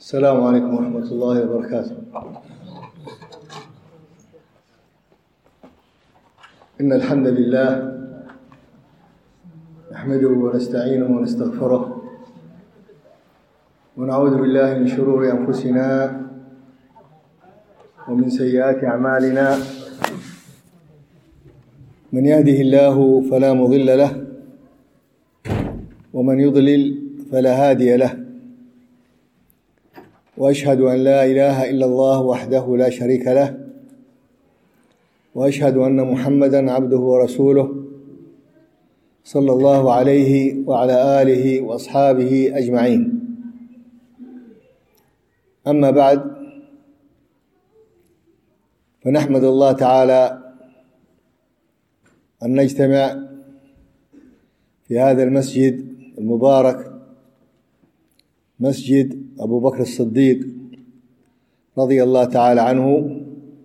السلام عليكم ورحمة الله وبركاته. إن الحمد لله نحمده ونستعينه ونستغفره ونعوذ بالله من شرور أنفسنا ومن سيئات أعمالنا. من يهده الله فلا مضل له ومن يضلل فلا هادي له، وأشهد أن لا إله إلا الله وحده لا شريك له، وأشهد أن محمدًا عبده ورسوله صلى الله عليه وعلى آله وأصحابه أجمعين. أما بعد، فنحمد الله تعالى أن نجتمع في هذا المسجد المبارك، مسجد أبو بكر الصديق رضي الله تعالى عنه،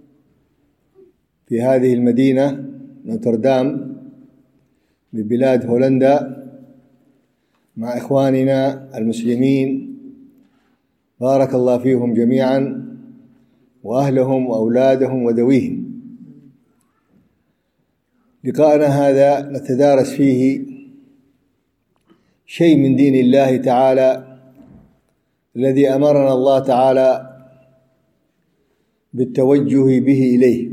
في هذه المدينة نوتردام ببلاد هولندا، مع إخواننا المسلمين، بارك الله فيهم جميعا وأهلهم وأولادهم وذويهم. لقاءنا هذا نتدارس فيه شيء من دين الله تعالى الذي أمرنا الله تعالى بالتوجه به إليه.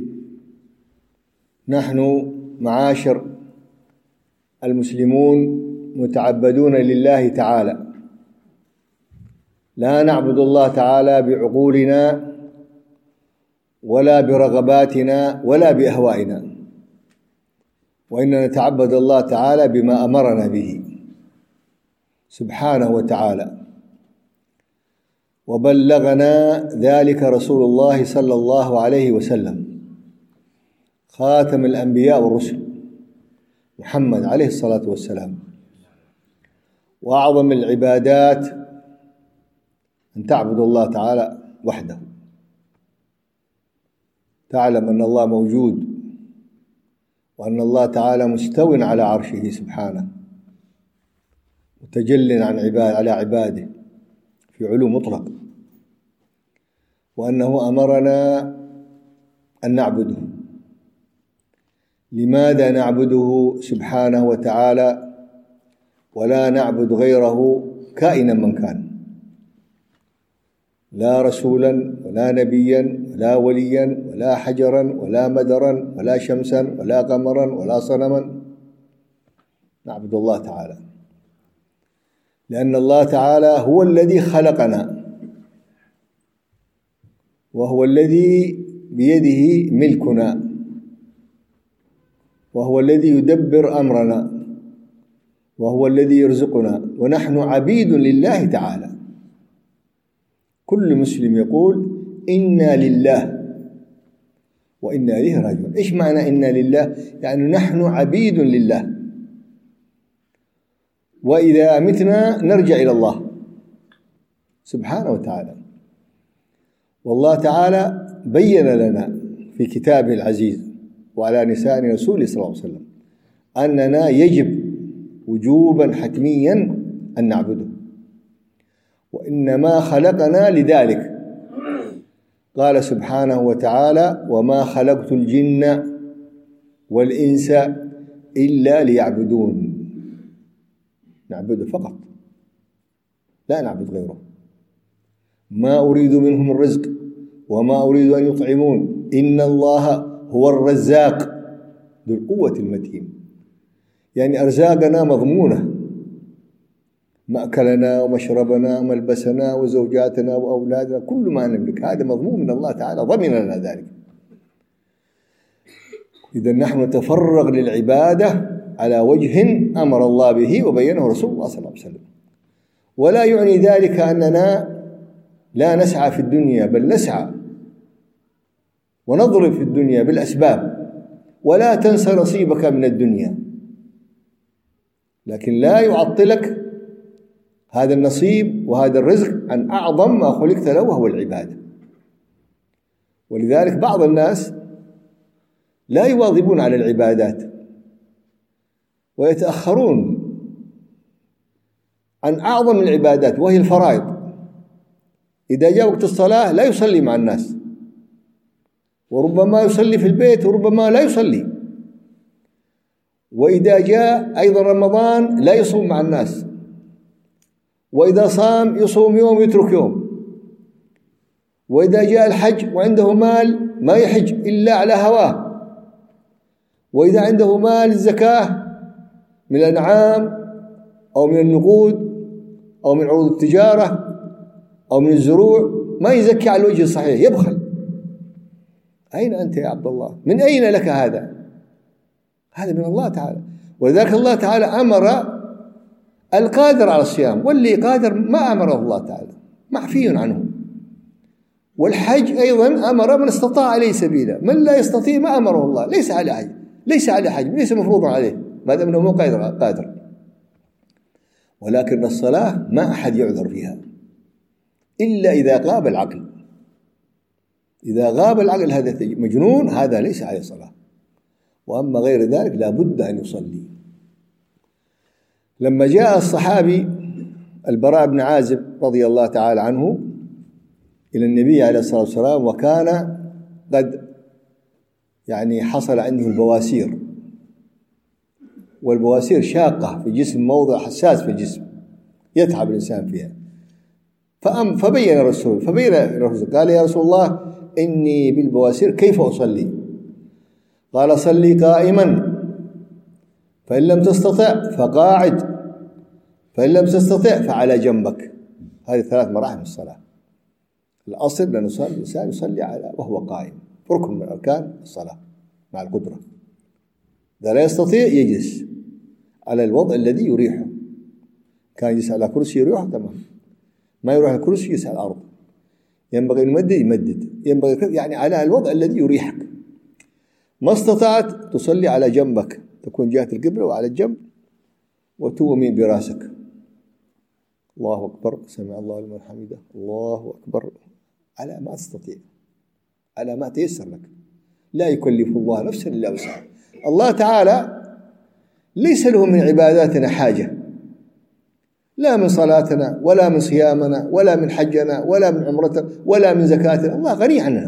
نحن معاشر المسلمون متعبدون لله تعالى، لا نعبد الله تعالى بعقولنا ولا برغباتنا ولا بأهوائنا، وإننا نتعبد الله تعالى بما أمرنا به سبحانه وتعالى، وبلغنا ذلك رسول الله صلى الله عليه وسلم، خاتم الأنبياء والرسل، محمد عليه الصلاة والسلام. وأعظم العبادات أن تعبد الله تعالى وحده، تعلم أن الله موجود، وأن الله تعالى مستو على عرشه سبحانه، متجل على عباده في علو مطلق، وأنه أمرنا أن نعبده. لماذا نعبده سبحانه وتعالى ولا نعبد غيره كائنا من كان؟ لا رسولا ولا نبيا ولا وليا ولا حجرا ولا مدرا ولا شمسا ولا قمرا ولا صنما، نعبد الله تعالى، لأن الله تعالى هو الذي خلقنا، وهو الذي بيده ملكنا، وهو الذي يدبر أمرنا، وهو الذي يرزقنا، ونحن عبيد لله تعالى. كل مسلم يقول إنا لله وإنا إليه راجعون. إيش معنى إنا لله؟ يعني نحن عبيد لله، وإذا متنا نرجع إلى الله سبحانه وتعالى. والله تعالى بين لنا في كتابه العزيز وعلى لسان رسوله صلى الله عليه وسلم أننا يجب وجوبا حتميا أن نعبده، وإنما خلقنا لذلك. قال سبحانه وتعالى: وما خلقت الجن والإنس إلا ليعبدون. نعبده فقط، لا نعبد غيره. ما أريد منهم الرزق وما أريد أن يطعمون، إن الله هو الرزاق ذو القوة المتين. يعني أرزاقنا مضمونة، مأكلنا ومشربنا وملبسنا وزوجاتنا وأولادنا، كل ما نملك هذا مضمون من الله تعالى، ضمن لنا ذلك. إذا نحن نتفرغ للعبادة على وجه أمر الله به وبينه رسول الله صلى الله عليه وسلم. ولا يعني ذلك أننا لا نسعى في الدنيا، بل نسعى ونضرب في الدنيا بالأسباب، ولا تنسى نصيبك من الدنيا، لكن لا يعطلك هذا النصيب وهذا الرزق عن أعظم ما خلقت له، وهو العبادة. ولذلك بعض الناس لا يواظبون على العبادات ويتأخرون عن أعظم العبادات وهي الفرائض. إذا جاء وقت الصلاة لا يصلي مع الناس، وربما يصلي في البيت وربما لا يصلي. وإذا جاء أيضا رمضان لا يصوم مع الناس، وإذا صام يصوم يوم يترك يوم. وإذا جاء الحج وعنده مال ما يحج إلا على هواه. وإذا عنده مال الزكاة من الأنعام أو من النقود أو من عروض التجارة أو من الزروع ما يزكي على الوجه الصحيح، يبخل. أين أنت يا عبد الله؟ من أين لك هذا؟ هذا من الله تعالى. ولذلك الله تعالى أمر القادر على الصيام، واللي قادر ما أمره الله تعالى، معفي عنه. والحج أيضا أمر من استطاع عليه سبيلا، من لا يستطيع ما أمره الله، ليس على حج، ليس مفروضا عليه ما دام أنه مو قادر. ولكن الصلاة ما أحد يعذر فيها إلا إذا غاب العقل. إذا غاب العقل هذا مجنون، هذا ليس عليه صلاة. وأما غير ذلك لا بد أن يصلي. لما جاء الصحابي البراء بن عازب رضي الله تعالى عنه إلى النبي عليه الصلاة والسلام، وكان قد حصل عنده البواسير، والبواسير شاقة في الجسم، موضع حساس في الجسم يتعب الإنسان فيها. فبين الرسول قال يا رسول الله إني بالبواسير كيف أصلي؟ قال صلي قائما، فإن لم تستطع فقاعد، فإن لم تستطع فعلى جنبك. هذه 3 مراحل من الصلاة. الأصل أن الإنسان يصلي وهو قائم، ركن من أركان الصلاة مع القدرة. إذا لا يستطيع يجلس على الوضع الذي يريحه. كان يجلس على كرسي يريحه تمام، ما يروح الكرسي يجلس على الأرض. ينبغي يمدد، ينبغي على الوضع الذي يريحك. ما استطعت تصلي على جنبك، تكون جهة القبلة وعلى الجنب، وتومي براسك. الله أكبر، سمع الله لمن حمده، الله أكبر، على ما تستطيع، على ما تيسر لك. لا يكلف الله نفسا إلا وسعها. الله تعالى ليس له من عباداتنا حاجة، لا من صلاتنا ولا من صيامنا ولا من حجنا ولا من عمرتنا ولا من زكاتنا، الله غني عنها.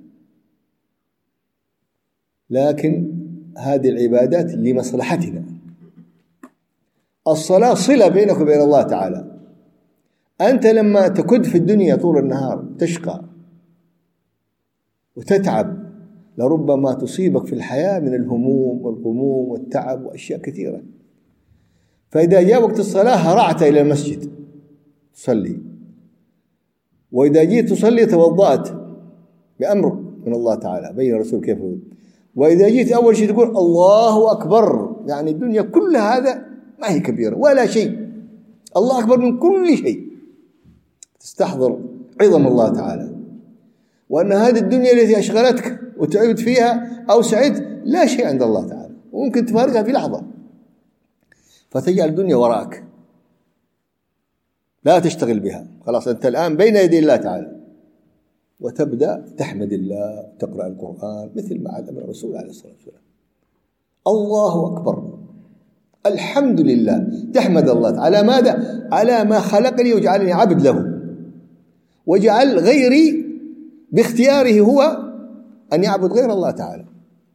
لكن هذه العبادات لمصلحتنا. الصلاة صلة بينك وبين الله تعالى. أنت لما تكد في الدنيا طول النهار تشقى وتتعب، لربما تصيبك في الحياة من الهموم والغموم والتعب وأشياء كثيرة. فإذا جاء وقت الصلاة هرعت إلى المسجد تصلي، وإذا جيت تصلي توضأت بأمر من الله تعالى، بين الرسول كيف هو. وإذا جيت أول شيء تقول الله أكبر، الدنيا كل هذا ما هي كبيرة ولا شيء، الله أكبر من كل شيء. تستحضر عظم الله تعالى، وأن هذه الدنيا التي أشغلتك وتعبت فيها أو سعدت لا شيء عند الله تعالى، وممكن تفارقها في لحظة، فتجعل الدنيا وراءك لا تشتغل بها. خلاص أنت الآن بين يدي الله تعالى، وتبدأ تحمد الله، تقرأ القرآن مثل ما علم الرسول عليه الصلاة والسلام. الله أكبر، الحمد لله، تحمد الله على ماذا؟ على ما خلقني وجعلني عبد له، وجعل غيري باختياره هو أن يعبد غير الله تعالى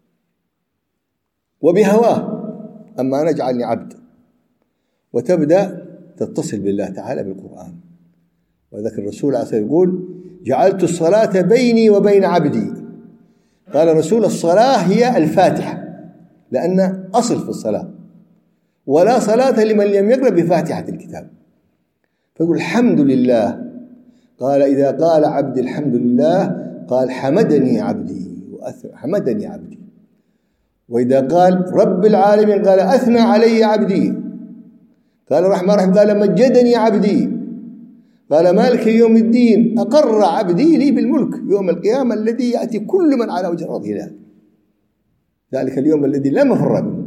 وبهواه، أما أنا جعلني عبد. وتبدأ تتصل بالله تعالى بالقرآن. وذكر الرسول عليه الصلاة والسلام يقول جعلت الصلاة بيني وبين عبدي. قال الرسول الصلاة هي الفاتحة، لأن أصل في الصلاة، ولا صلاة لمن لم يقرأ بفاتحة الكتاب. فيقول الحمد لله. قال إذا قال عبدي الحمد لله قال حمدني عبدي حمدني عبدي. وإذا قال رب العالمين قال أثنى علي عبدي. قال الرحمن الرحيم قال مجدني عبدي. قال مالك يوم الدين أقر عبدي لي بالملك يوم القيامة الذي يأتي كل من على وجه الأرض إليه، ذلك اليوم الذي لا مفر منه،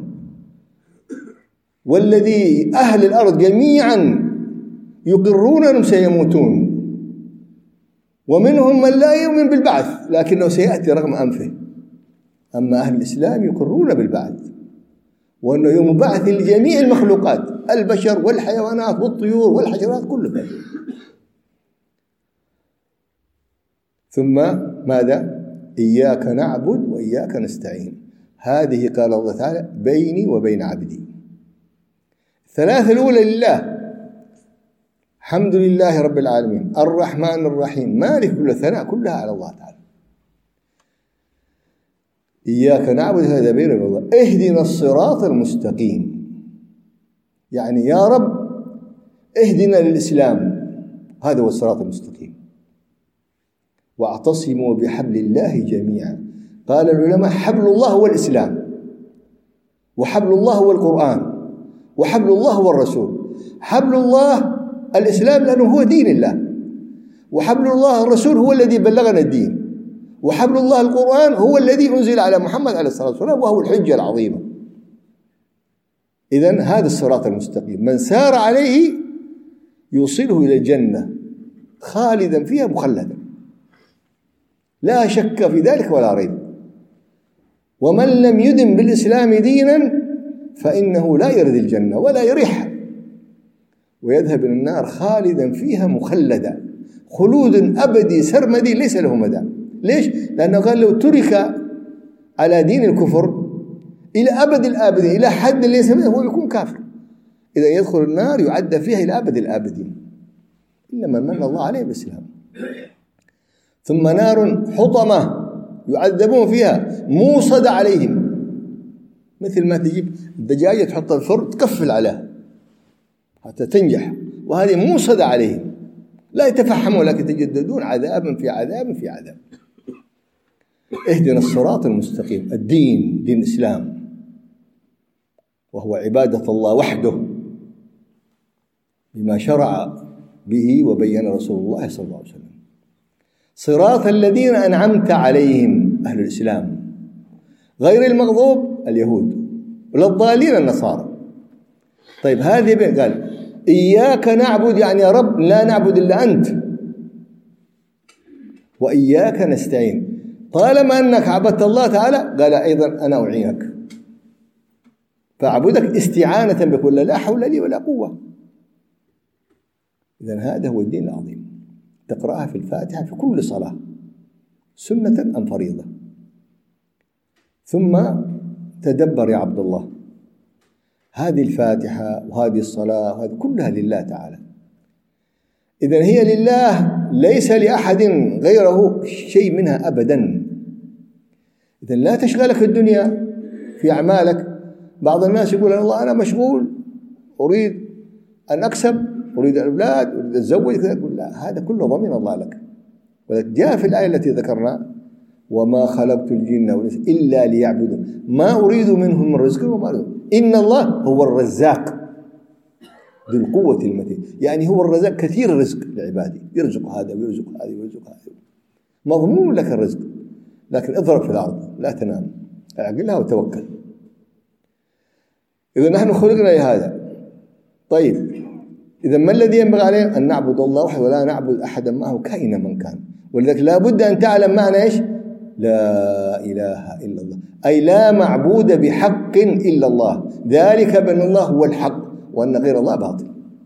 والذي أهل الأرض جميعا يقرون أنهم سيموتون، ومنهم من لا يؤمن بالبعث لكنه سيأتي رغم أنفه. أما أهل الإسلام يقرون بالبعث، وأنه يوم بعث لجميع المخلوقات، البشر والحيوانات والطيور والحشرات كلها. ثم ماذا؟ إياك نعبد وإياك نستعين. هذه قال الله تعالى بيني وبين عبدي. الثلاثة الأولى لله، الحمد لله رب العالمين، الرحمن الرحيم، مالك كل الثناء كلها على الله تعالى. إياك نعبد هذا بين الله، اهدنا الصراط المستقيم، يعني يا رب اهدنا للإسلام، هذا هو الصراط المستقيم. واعتصموا بحبل الله جميعا. قال العلماء حبل الله هو الإسلام، وحبل الله هو القرآن، وحبل الله هو الرسول. حبل الله الإسلام لأنه هو دين الله، وحبل الله الرسول هو الذي بلغنا الدين، وحبل الله القرآن هو الذي أنزل على محمد عليه الصلاة والسلام وهو الحجة العظيمة. إذن هذا الصراط المستقيم من سار عليه يوصله إلى الجنة خالدا فيها مخلدا، لا شك في ذلك ولا ريب. ومن لم يدم بالإسلام دينا فإنه لا يرد الجنة ولا يريح، ويذهب إلى النار خالدا فيها مخلدا، خلود أبدي سرمدي ليس له مدى. ليش؟ لأنه قال لو ترك على دين الكفر إلى أبد الآبدين، إلى حد ليس منه، هو يكون كافر. إذا يدخل النار يعد فيها إلى أبد الآبدين، إلا من الله عليه بالإسلام. ثم نار حطمة يعذبون فيها موصد عليهم، مثل ما تجيب الدجاجة تحطها في الفرن تكفل عليها حتى تنجح، وهذه موصد عليهم لا يتفحمون لكن يتجددون عذابا في عذاب في عذاب. اهدنا الصراط المستقيم، الدين دين الإسلام وهو عبادة الله وحده بما شرع به وبين رسول الله صلى الله عليه وسلم. صراط الذين أنعمت عليهم أهل الإسلام، غير المغضوب اليهود ولا الضالين النصارى. طيب هذه قال إياك نعبد، يعني يا رب لا نعبد إلا أنت، وإياك نستعين. طالما أنك عبدت الله تعالى قال أيضا أنا أعينك، فأعبدك استعانة بك، ولا لا حول لي ولا قوة. إذن هذا هو الدين العظيم، تقرأها في الفاتحة في كل صلاة سنة أم فريضة. ثم تدبر يا عبد الله، هذه الفاتحة وهذه الصلاة وهذه كلها لله تعالى. إذن هي لله، ليس لأحد غيره شيء منها أبدا. إذن لا تشغلك الدنيا في أعمالك. بعض الناس يقول الله أنا مشغول، أريد أن أكسب، أريد الأولاد، أريد أتزوج، يقول لا، هذا كله ضمن الله لك. وجاء في الآية التي ذكرنا وما خلقت الجن والإنس إلا ليعبدون ما أريد منهم من رزق وما أريد. إن الله هو الرزاق ذو القوة المتين، يعني هو الرزاق كثير الرزق لعباده، يرزق هذا ويرزق هذا ويرزق هذا، مضمون لك الرزق، لكن اضرب في الأرض لا تنام، اعقلها وتوكل. إذا نحن خلقنا لهذا. طيب إذا ما الذي ينبغي علينا؟ أن نعبد الله وحده ولا نعبد أحدا معه كائنا من كان. ولذلك لا بد أن تعلم معنى إيش؟ لا إله إلا الله، أي لا معبود بحق إلا الله، ذلك بأن الله هو الحق وأن غير الله باطل.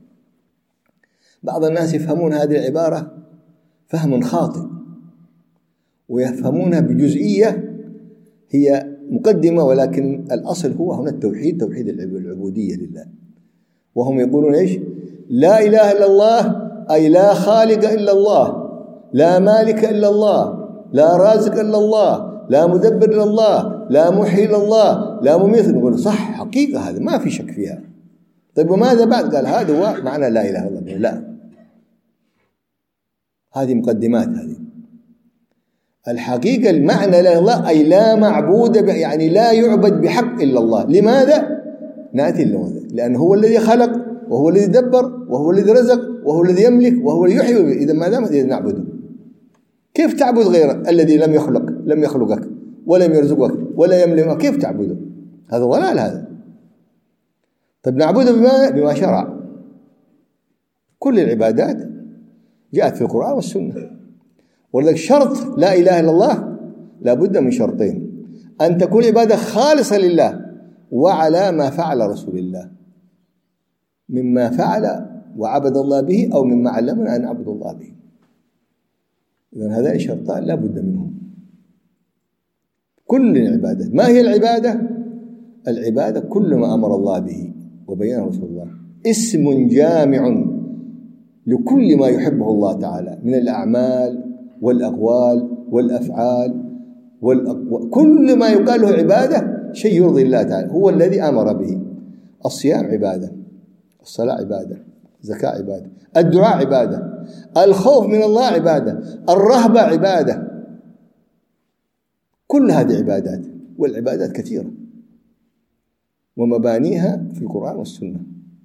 بعض الناس يفهمون هذه العبارة فهم خاطئ، ويفهمونها بجزئية هي مقدمة، ولكن الأصل هو هنا التوحيد، توحيد العبودية لله. وهم يقولون إيش؟ لا إله إلا الله أي لا خالق إلا الله، لا مالك إلا الله، لا رازق إلا الله، لا مدبر إلا الله، لا محيي إلا الله، لا مميت. نقول صح، حقيقة هذا ما في شك فيها. طيب وماذا بعد؟ قال هذا هو معنى لا إله إلا الله. لا، هذه مقدمات. هذه الحقيقة المعنى لا إله إلا الله أي لا معبود يعني لا يعبد بحق إلا الله. لماذا؟ نأتي لماذا؟ لأنه هو الذي خلق، وهو الذي دبر، وهو الذي رزق، وهو الذي يملك، وهو الذي يحيي. إذا ما دام نعبده، كيف تعبد غيره الذي لم يخلقك ولم يرزقك ولا يملكك؟ كيف تعبده؟ هذا ضلال هذا. طيب نعبده بما شرع. كل العبادات جاءت في القرآن والسنة. ولذلك شرط لا إله إلا الله لابد من شرطين: أن تكون عبادة خالصة لله، وعلى ما فعل رسول الله مما فعل وعبد الله به، أو مما علمنا أن نعبد الله به. إذن هذان شرطان لا بد منهم كل العبادة. ما هي العبادة؟ العبادة كل ما أمر الله به وبينه رسول الله، اسم جامع لكل ما يحبه الله تعالى من الأعمال والأقوال والأفعال كل ما يقال له عبادة شيء يرضي الله تعالى، هو الذي أمر به. الصيام عبادة، الصلاة عبادة، الزكاة عبادة، الدعاء عبادة، الخوف من الله عبادة، الرهبة عبادة، كل هذه عبادات، والعبادات كثيرة ومبانيها في القرآن والسنة.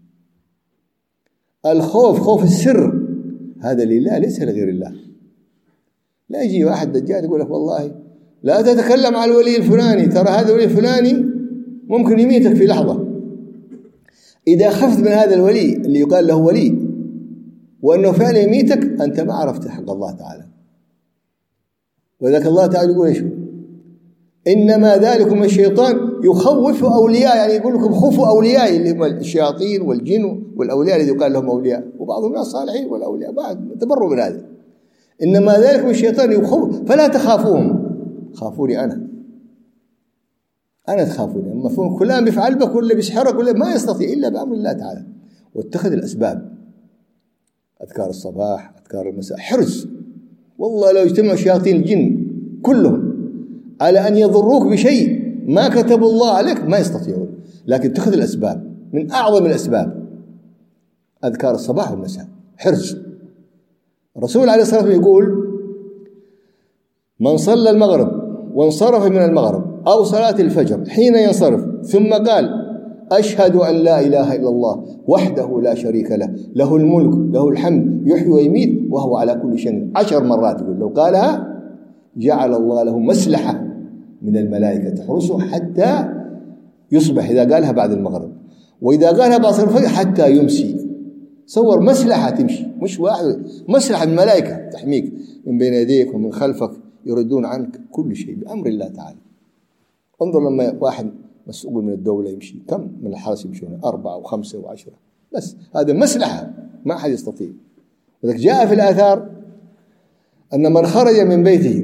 الخوف خوف السر هذا لله ليس لغير الله. لا يجي واحد دجال يقول لك والله لا تتكلم عن الولي الفلاني، ترى هذا الولي الفلاني ممكن يميتك في لحظة. إذا خفت من هذا الولي اللي يقال له ولي وأنه فعلا يميتك، أنت ما عرفت حق الله تعالى. وذلك الله تعالى يقول إيش؟ إنما ذلكم الشيطان يخوف أولياء، يعني يقول لكم خوفوا أولياء اللي هم الشياطين والجن والأولياء الذي يقال لهم أولياء، وبعضهم من الصالحين والأولياء بعد تبروا من هذا. إنما ذلكم الشيطان يخوف فلا تخافوهم، خافوني أنا تخافوني. مفهوم كلام بيفعل بك ولا بيسحرك ولا ما يستطيع إلا بأمر الله تعالى. واتخذ الأسباب، أذكار الصباح، أذكار المساء، حرص. والله لو اجتمع شياطين الجن كلهم على أن يضروك بشيء ما كتب الله عليك ما يستطيعون، لكن اتخذ الأسباب. من أعظم الأسباب أذكار الصباح والمساء، حرص. الرسول عليه الصلاة والسلام يقول من صلى المغرب وانصرف من المغرب أو صلاة الفجر حين ينصرف ثم قال أشهد أن لا إله إلا الله وحده لا شريك له، له الملك له الحمد يحيي ويميت وهو على كل شيء 10 مرات، يقول لو قالها جعل الله له مسلحة من الملائكة تحرسه حتى يصبح، إذا قالها بعد المغرب، وإذا قالها بعد صلاة الفجر حتى يمسي. صور مسلحة تمشي، مش واحد، مسلحة من الملائكة تحميك من بين يديك ومن خلفك، يردون عنك كل شيء بأمر الله تعالى. انظر لما واحد مسؤول من الدولة يمشي، كم من الحرس يمشون؟ 4 و5 و10، بس هذا مسلحة ما أحد يستطيع. وذلك جاء في الآثار أن من خرج من بيته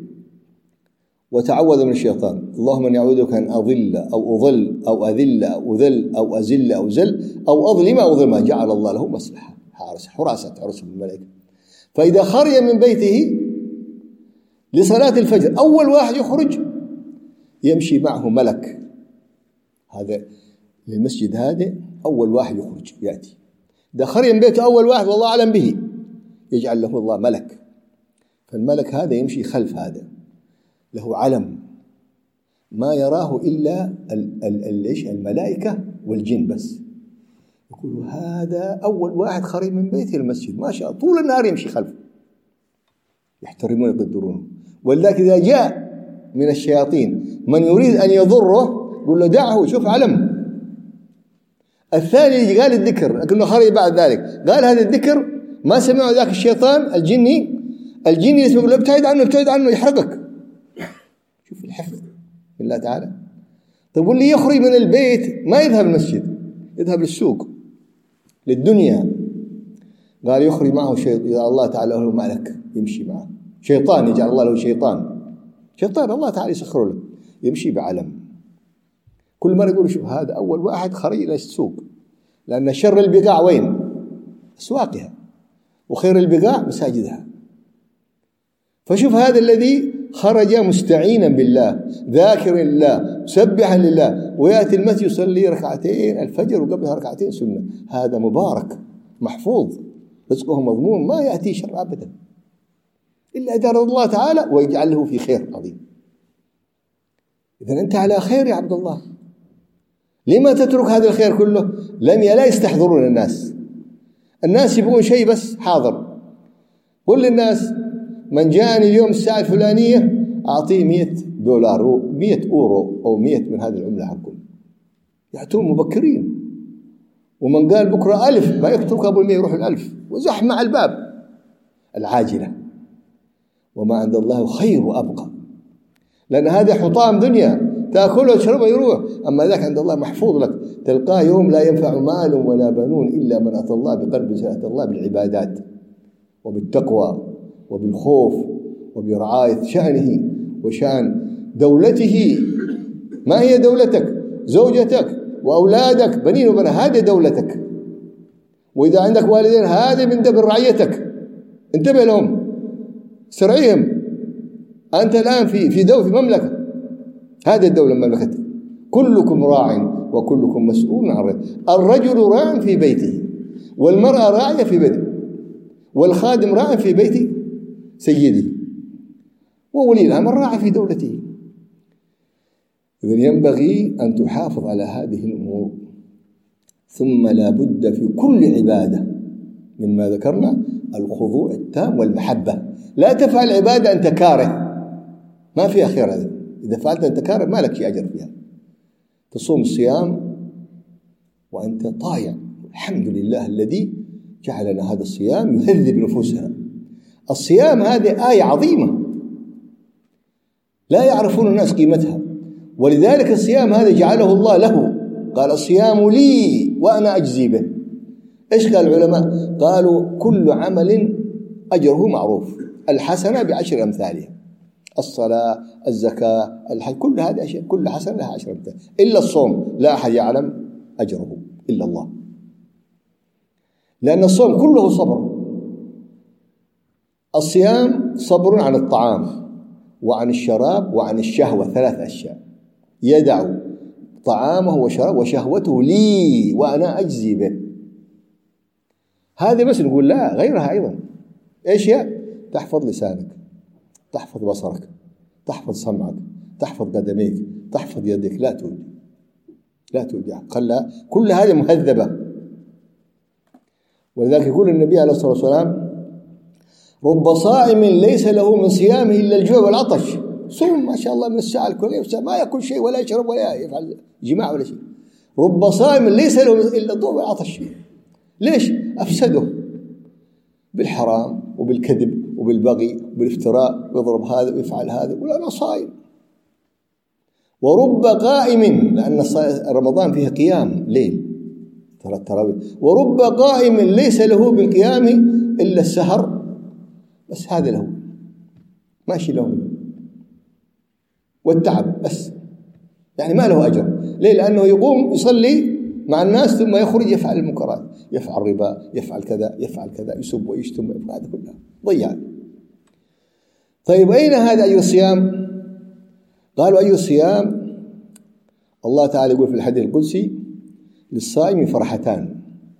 وتعوذ من الشيطان اللهم اني اعوذ بك ان اضل او اضل او اذل او اذل او ازل او زل او اظلم او ظلم، جعل الله له مسلحه حراسه من الملائكه. فاذا خرج من بيته لصلاه الفجر اول واحد يخرج يمشي معه ملك، هذا للمسجد هذا اول واحد يخرج ياتي. اذا خرج من بيته اول واحد والله اعلم به يجعل له الله ملك، فالملك هذا يمشي خلف هذا، له علم ما يراه إلا الملائكة والجن بس. يقولوا هذا أول واحد خرج من بيته المسجد، ما شاء الله طول النهار يمشي خلفه، يحترمون يقدرونه. ولذلك إذا جاء من الشياطين من يريد أن يضره يقول له دعه، شوف علم. الثاني اللي قال الذكر لكنه خرج بعد ذلك قال هذا الذكر ما سمعه ذاك الشيطان الجني يقول له ابتعد عنه يحرقك. شوف الحفظ بالله تعالى. طيب واللي يخرج من البيت ما يذهب المسجد، يذهب للسوق للدنيا، قال يخرج معه شيطان، إذا الله تعالى له ملك يمشي معه، شيطان يجعل الله له شيطان الله تعالى يسخره له يمشي بعلم. كل مرة يقول شوف هذا أول واحد خرج إلى السوق، لأن شر البقاع وين؟ أسواقها، وخير البقاع مساجدها. فشوف هذا الذي خرج مستعينا بالله ذاكرا لله مسبحا لله، ويأتي المسجد يصلي ركعتين الفجر وقبلها ركعتين سنة، هذا مبارك محفوظ رزقه مضمون ما يأتي شر أبدا إلا إذا رضى الله تعالى ويجعل له في خير عظيم. إذن أنت على خير يا عبد الله، لما تترك هذا الخير كله؟ لا يستحضرون الناس يبغون شيء بس حاضر. قل للناس من جاءني اليوم الساعة الفلانية أعطيه $100 $100 أو 100 من هذه العملة حقهم، يأتون مبكرين. ومن قال بكرة 1000 ما يترك أبو 100 يروح 1000 وزحمة على الباب. العاجلة وما عند الله خير وأبقى، لأن هذا حطام دنيا تأكله وتشربه يروح، أما ذاك عند الله محفوظ لك، تلقاه يوم لا ينفع مال ولا بنون إلا من أتى الله بقلب سأل الله بالعبادات وبالتقوى وبالخوف وبرعاية شأنه وشأن دولته. ما هي دولتك؟ زوجتك وأولادك، بنين وبنات، هذه دولتك. وإذا عندك والدين هذه من دبر رعيتك، انتبه لهم، سرعيهم. أنت الآن في دولة، في مملكة، هذه الدولة مملكتك. كلكم راع وكلكم مسؤول عن رعيته. الرجل راع في بيته، والمرأة راعية في بيته، والخادم راع في بيت سيده، وولي الأمر راعي في دولته. إذن ينبغي أن تحافظ على هذه الأمور. ثم لا بد في كل عبادة مما ذكرنا الخضوع التام والمحبة. لا تفعل عبادة أنت كاره، ما فيها خير. هذا إذا فعلت أنت كاره ما لك شيء أجر فيها. تصوم الصيام وأنت طايع، الحمد لله الذي جعلنا هذا الصيام يهذب نفوسنا. الصيام هذه آية عظيمة لا يعرفون الناس قيمتها، ولذلك الصيام هذا جعله الله له. قال الصيام لي وأنا أجزي به. إيش قال العلماء؟ قالوا كل عمل أجره معروف، الحسنة ب10 أمثالها، الصلاة، الزكاة، الحج، كل هذه أشياء، كل حسنة لها 10 أمثال، إلا الصوم لا أحد يعلم أجره إلا الله، لأن الصوم كله صبر. الصيام صبر عن الطعام وعن الشراب وعن الشهوة، 3 أشياء. يدع طعامه وشرابه وشهوته لي وأنا أجزي به. هذه بس نقول لا، غيرها أيضا. إيش هي؟ تحفظ لسانك، تحفظ بصرك، تحفظ سمعك، تحفظ قدميك، تحفظ يدك، لا تودع قل. كل هذه مهذبة. ولذلك يقول النبي عليه الصلاة والسلام رب صائم ليس له من صيامه إلا الجوع والعطش. صوم ما شاء الله من الساعة الكلية ما يأكل شيء ولا يشرب ولا يفعل جماع ولا شيء. رب صائم ليس له إلا الجوع والعطش. ليش؟ أفسده بالحرام وبالكذب وبالبغي وبالافتراء، ويضرب هذا ويفعل هذا، ولا أنا صائم. ورب قائم، لأن رمضان فيه قيام ليل، ترى التراويح. ورب قائم ليس له بالقيام إلا السهر، بس هذا له ماشي له، والتعب بس، يعني ما له أجر. ليه؟ لأنه يقوم يصلي مع الناس ثم يخرج يفعل المنكرات، يفعل ربا، يفعل كذا، يفعل كذا، يسب ويشتم، هذا كله ضيع. طيب أين هذا أي الصيام؟ قالوا أي الصيام؟ الله تعالى يقول في الحديث القدسي للصائم فرحتان،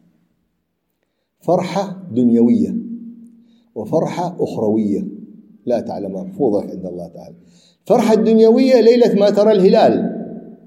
فرحة دنيوية وفرحة أخروية لا تعلمها، محفوظة عند الله تعالى. فرحة الدنيوية ليلة ما ترى الهلال،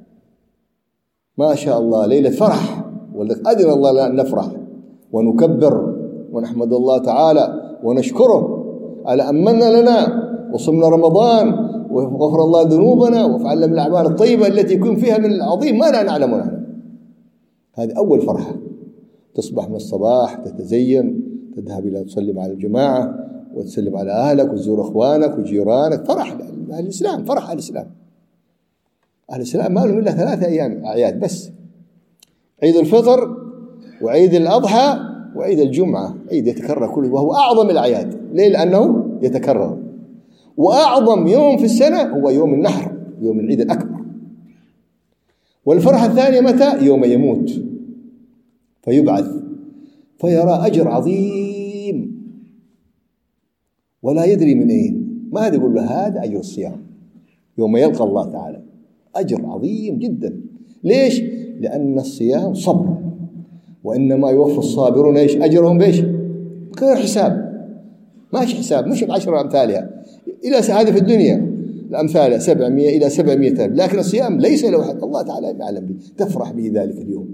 ما شاء الله ليلة فرح، ولذلك أذن الله لنا أن نفرح ونكبر ونحمد الله تعالى ونشكره على أن من لنا وصمنا رمضان وغفر الله ذنوبنا وفعلنا من الأعمال الطيبة التي يكون فيها من العظيم ما لا نعلم نحن. هذه أول فرحة. تصبح من الصباح تتزين، تذهب إلى تصلي مع الجماعة وتسلم على أهلك وتزور أخوانك وجيرانك. فرح أهل الإسلام، فرح أهل الإسلام. أهل الإسلام ما لهم إلا 3 أيام أعياد بس، عيد الفطر وعيد الأضحى وعيد الجمعة، عيد يتكرر كله وهو أعظم الأعياد. ليه؟ لأنه يتكرر. وأعظم يوم في السنة هو يوم النحر، يوم العيد الأكبر. والفرحة الثانية متى؟ يوم يموت فيبعث فيرى أجر عظيم ولا يدري من أين. ما هذا يقول له هذا أجر الصيام يوم يلقى الله تعالى، أجر عظيم جدا. ليش؟ لأن الصيام صبر، وإنما يوفى الصابرون إيش أجرهم بإيش؟ غير حساب، ماشي حساب، مش ب10 أمثالها إلى هذا في الدنيا الأمثال 700 إلى 700، لكن الصيام ليس له حد، الله تعالى يعلم به، تفرح به ذلك اليوم.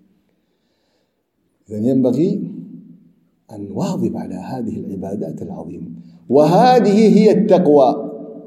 إذن ينبغي أن نواظب على هذه العبادات العظيمة، وهذه هي التقوى،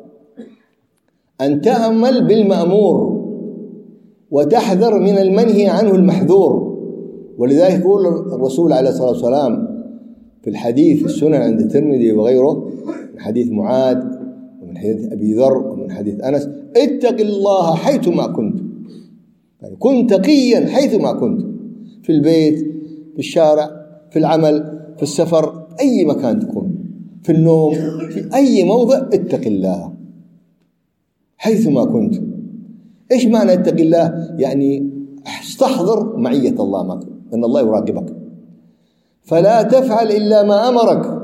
أن تأمل بالمأمور وتحذر من المنهي عنه المحذور. ولذلك يقول الرسول عليه الصلاة والسلام في الحديث في السنن عند الترمذي وغيره من حديث معاذ ومن حديث أبي ذر ومن حديث أنس: اتق الله حيثما كنت، يعني كن تقيا حيثما كنت، في البيت، في الشارع، في العمل، في السفر، أي مكان تكون. في النوم، في أي موضع اتق الله حيثما كنت. إيش معنى اتق الله؟ يعني استحضر معية الله معك، أن الله يراقبك، فلا تفعل إلا ما أمرك،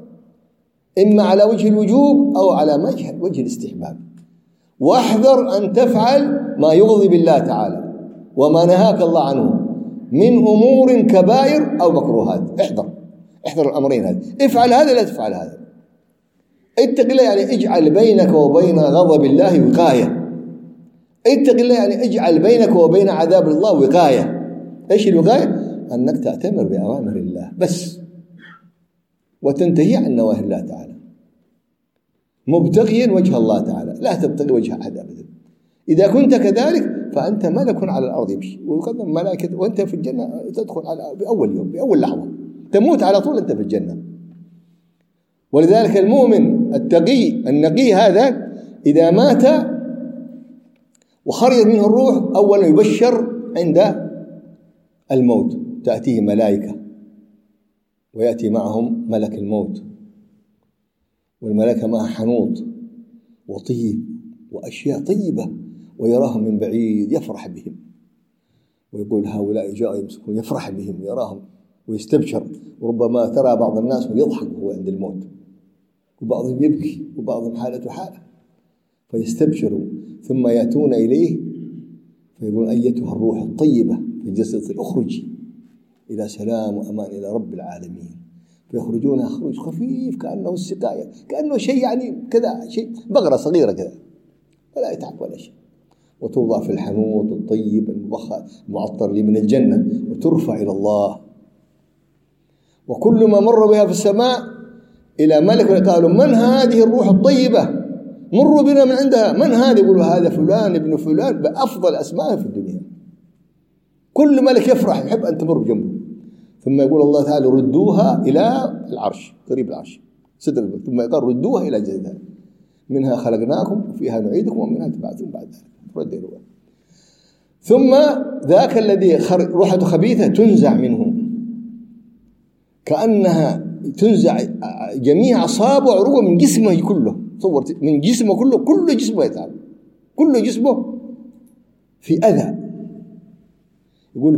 إما على وجه الوجوب أو على وجه الاستحباب، واحذر أن تفعل ما يغضب الله تعالى وما نهاك الله عنه من أمور كبائر أو مكروهات. احذر الأمرين هذه، افعل هذا لا تفعل هذا. اتق الله يعني اجعل بينك وبين غضب الله وقاية. اتق الله يعني اجعل بينك وبين عذاب الله وقاية. ايش الوقاية؟ أنك تأتمر بأوامر الله بس، وتنتهي عن نواهي الله تعالى، مبتغيا وجه الله تعالى، لا تبتغي وجه أحد أبدا. إذا كنت كذلك فأنت ملك على الأرض يمشي، ويقدم ملائكة، وأنت في الجنة تدخل بأول يوم، بأول لحظة تموت على طول أنت في الجنة. ولذلك المؤمن التقي النقي هذا إذا مات وخرج منه الروح أولا يبشر عند الموت، تأتيه ملائكة ويأتي معهم ملك الموت، والملائكة معها حنوط وطيب وأشياء طيبة، ويراهم من بعيد يفرح بهم، ويقول هؤلاء جاءوا يمسكون، يفرح بهم يراهم ويستبشر. وربما ترى بعض الناس يضحك وهو عند الموت، وبعضهم يبكي، وبعضهم حالته حالة، فيستبشروا ثم يأتون إليه فيقول أيتها الروح الطيبة في جسد اخرجي إلى سلام وأمان إلى رب العالمين، فيخرجونها خروج خفيف كأنه السقاية، كأنه شيء يعني كذا، شيء بغرة صغيرة كذا ولا يتعب ولا شيء، وتوضع في الحنوط الطيب المعطر لي من الجنة وترفع إلى الله. وكل ما مر بها في السماء إلى ملك قالوا من هذه الروح الطيبة؟ مروا بنا من عندها، من هذا؟ يقولوا هذا فلان ابن فلان بأفضل أسماء في الدنيا. كل ملك يفرح يحب أن تمر بجنبه. ثم يقول الله تعالى ردوها إلى العرش، قريب العرش سدر، ثم يقول ردوها إلى جسدها، منها خلقناكم وفيها نعيدكم ومنها تبعثون بعد ذلك. ثم ذاك الذي روحه خبيثة تنزع منه، كأنها تنزع جميع أصابع وعروقه من جسمه كله، تصور من جسمه كله، كل جسمه يتعب، كل جسمه في أذى. يقول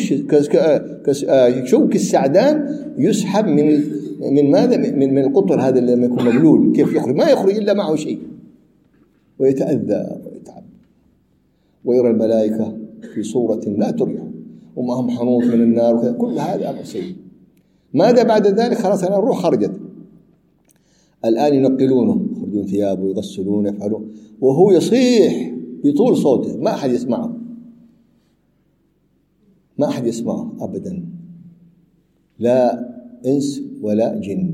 كشوك السعدان يسحب من ماذا؟ من القطر هذا اللي يكون مبلول، كيف يخرج؟ ما يخرج إلا معه شيء، ويتأذى ويتعب. ويرى الملائكة في صورة لا تريح ومعهم حنوط من النار وكذا. كل هذا أمر سيء. ماذا بعد ذلك؟ خلاص الروح خرجت، الآن ينقلونه، يخرجون ثيابه ويغسلونه يفعلون، وهو يصيح بطول صوته، ما أحد يسمعه، ما أحد يسمعه أبدا، لا إنس ولا جن.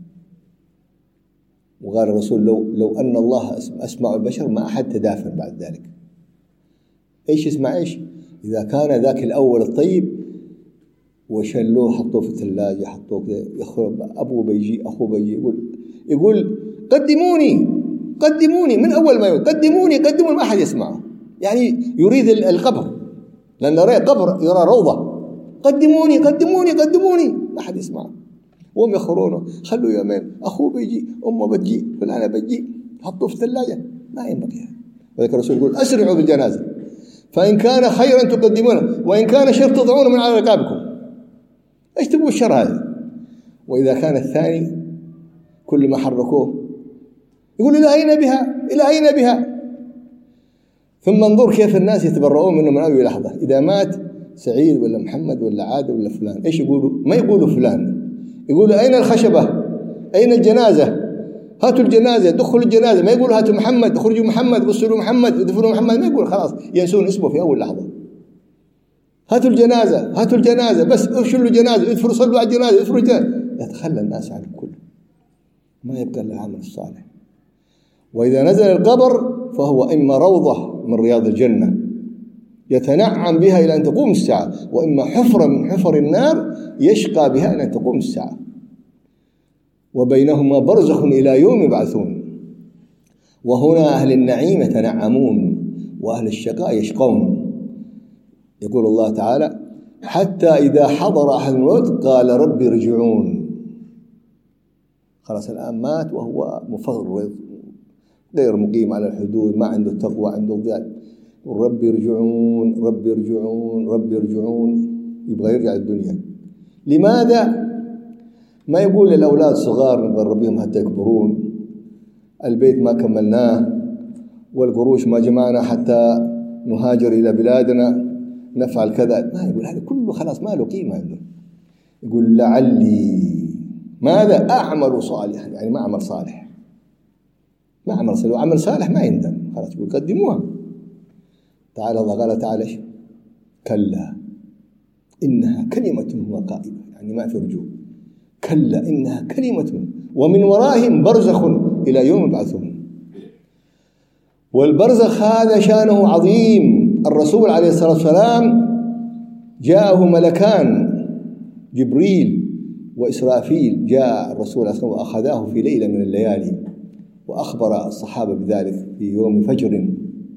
وقال الرسول لو أن الله أسمع البشر ما أحد تدافن بعد ذلك. إيش يسمع؟ إيش؟ إذا كان ذاك الأول الطيب وشلوه حطوه في الثلاجة، حطوه كذا، يخرج أبوه بيجي أخوه بيجي يقول قدموني من أول ما يقول قدموني، ما أحد يسمعه، يعني يريد القبر، لأن قبر يرى روضة، قدموني ما أحد يسمعه. وهم يخرونه، خلوا يومين، أخوه بيجي، أمه بتجي، فلانة بتجي، حطوه في الثلاجة، ما ينبغي هذا. وذلك الرسول يقول أسرعوا بالجنازة، فإن كان خيرا تقدمونه وإن كان شر تضعونه من على رقابكم. ايش تبغوا الشر هذا؟ وإذا كان الثاني كل ما حركوه يقول إلى أين بها. ثم انظر كيف الناس يتبرؤون منه من أول لحظة. إذا مات سعيد ولا محمد ولا عادل ولا فلان، ايش يقولوا؟ ما يقولوا فلان، يقولوا أين الخشبة؟ أين الجنازة؟ هاتوا الجنازة، دخلوا الجنازة. ما يقولوا هاتوا محمد، اخرجوا محمد، غسلوا محمد، ادفنوا محمد. ما يقول، خلاص ينسون اسمه في أول لحظة. هاتوا الجنازة بس، ارشلوا الجنازة، ادفروا، صلوا على الجنازة، ادفروا الجنازة. يتخلى الناس عن الكل، ما يبقى إلا العمل الصالح. وإذا نزل القبر فهو إما روضة من رياض الجنة يتنعم بها إلى أن تقوم الساعة، وإما حفرة من حفر النار يشقى بها إلى أن تقوم الساعة، وبينهما برزخ إلى يوم يبعثون. وهنا أهل النعيم يتنعمون وأهل الشقاء يشقون. يقول الله تعالى حتى إذا حضر أحد الموت قال رب ارجعون. خلاص الآن مات وهو مفرط غير مقيم على الحدود، ما عنده تقوى، عنده ضياع. رب يرجعون رب يرجعون رب يرجعون، يبغى يرجع الدنيا. لماذا؟ ما يقول للأولاد صغار نبغى نربيهم حتى يكبرون، البيت ما كملناه، والقروش ما جمعنا حتى نهاجر إلى بلادنا نفعل كذا. ما يقول هذا كله، خلاص ما له قيمة عنده. يقول لعلي ماذا أعمل صالحا، يعني ما عمل صالح، ما عمل صالح، وعمل صالح ما يندم، خلاص يقول قدموها. تعالى الله قال تعالى كلا إنها كلمة هو قائلها، يعني ما في رجوع. كلا إنها كلمة ومن ورائهم برزخ إلى يوم يبعثون. والبرزخ هذا شأنه عظيم. الرسول عليه الصلاة والسلام جاءه ملكان، جبريل وإسرافيل، جاء الرسول عليه الصلاة والسلام وأخذاه في ليلة من الليالي، وأخبر الصحابة بذلك في يوم فجر،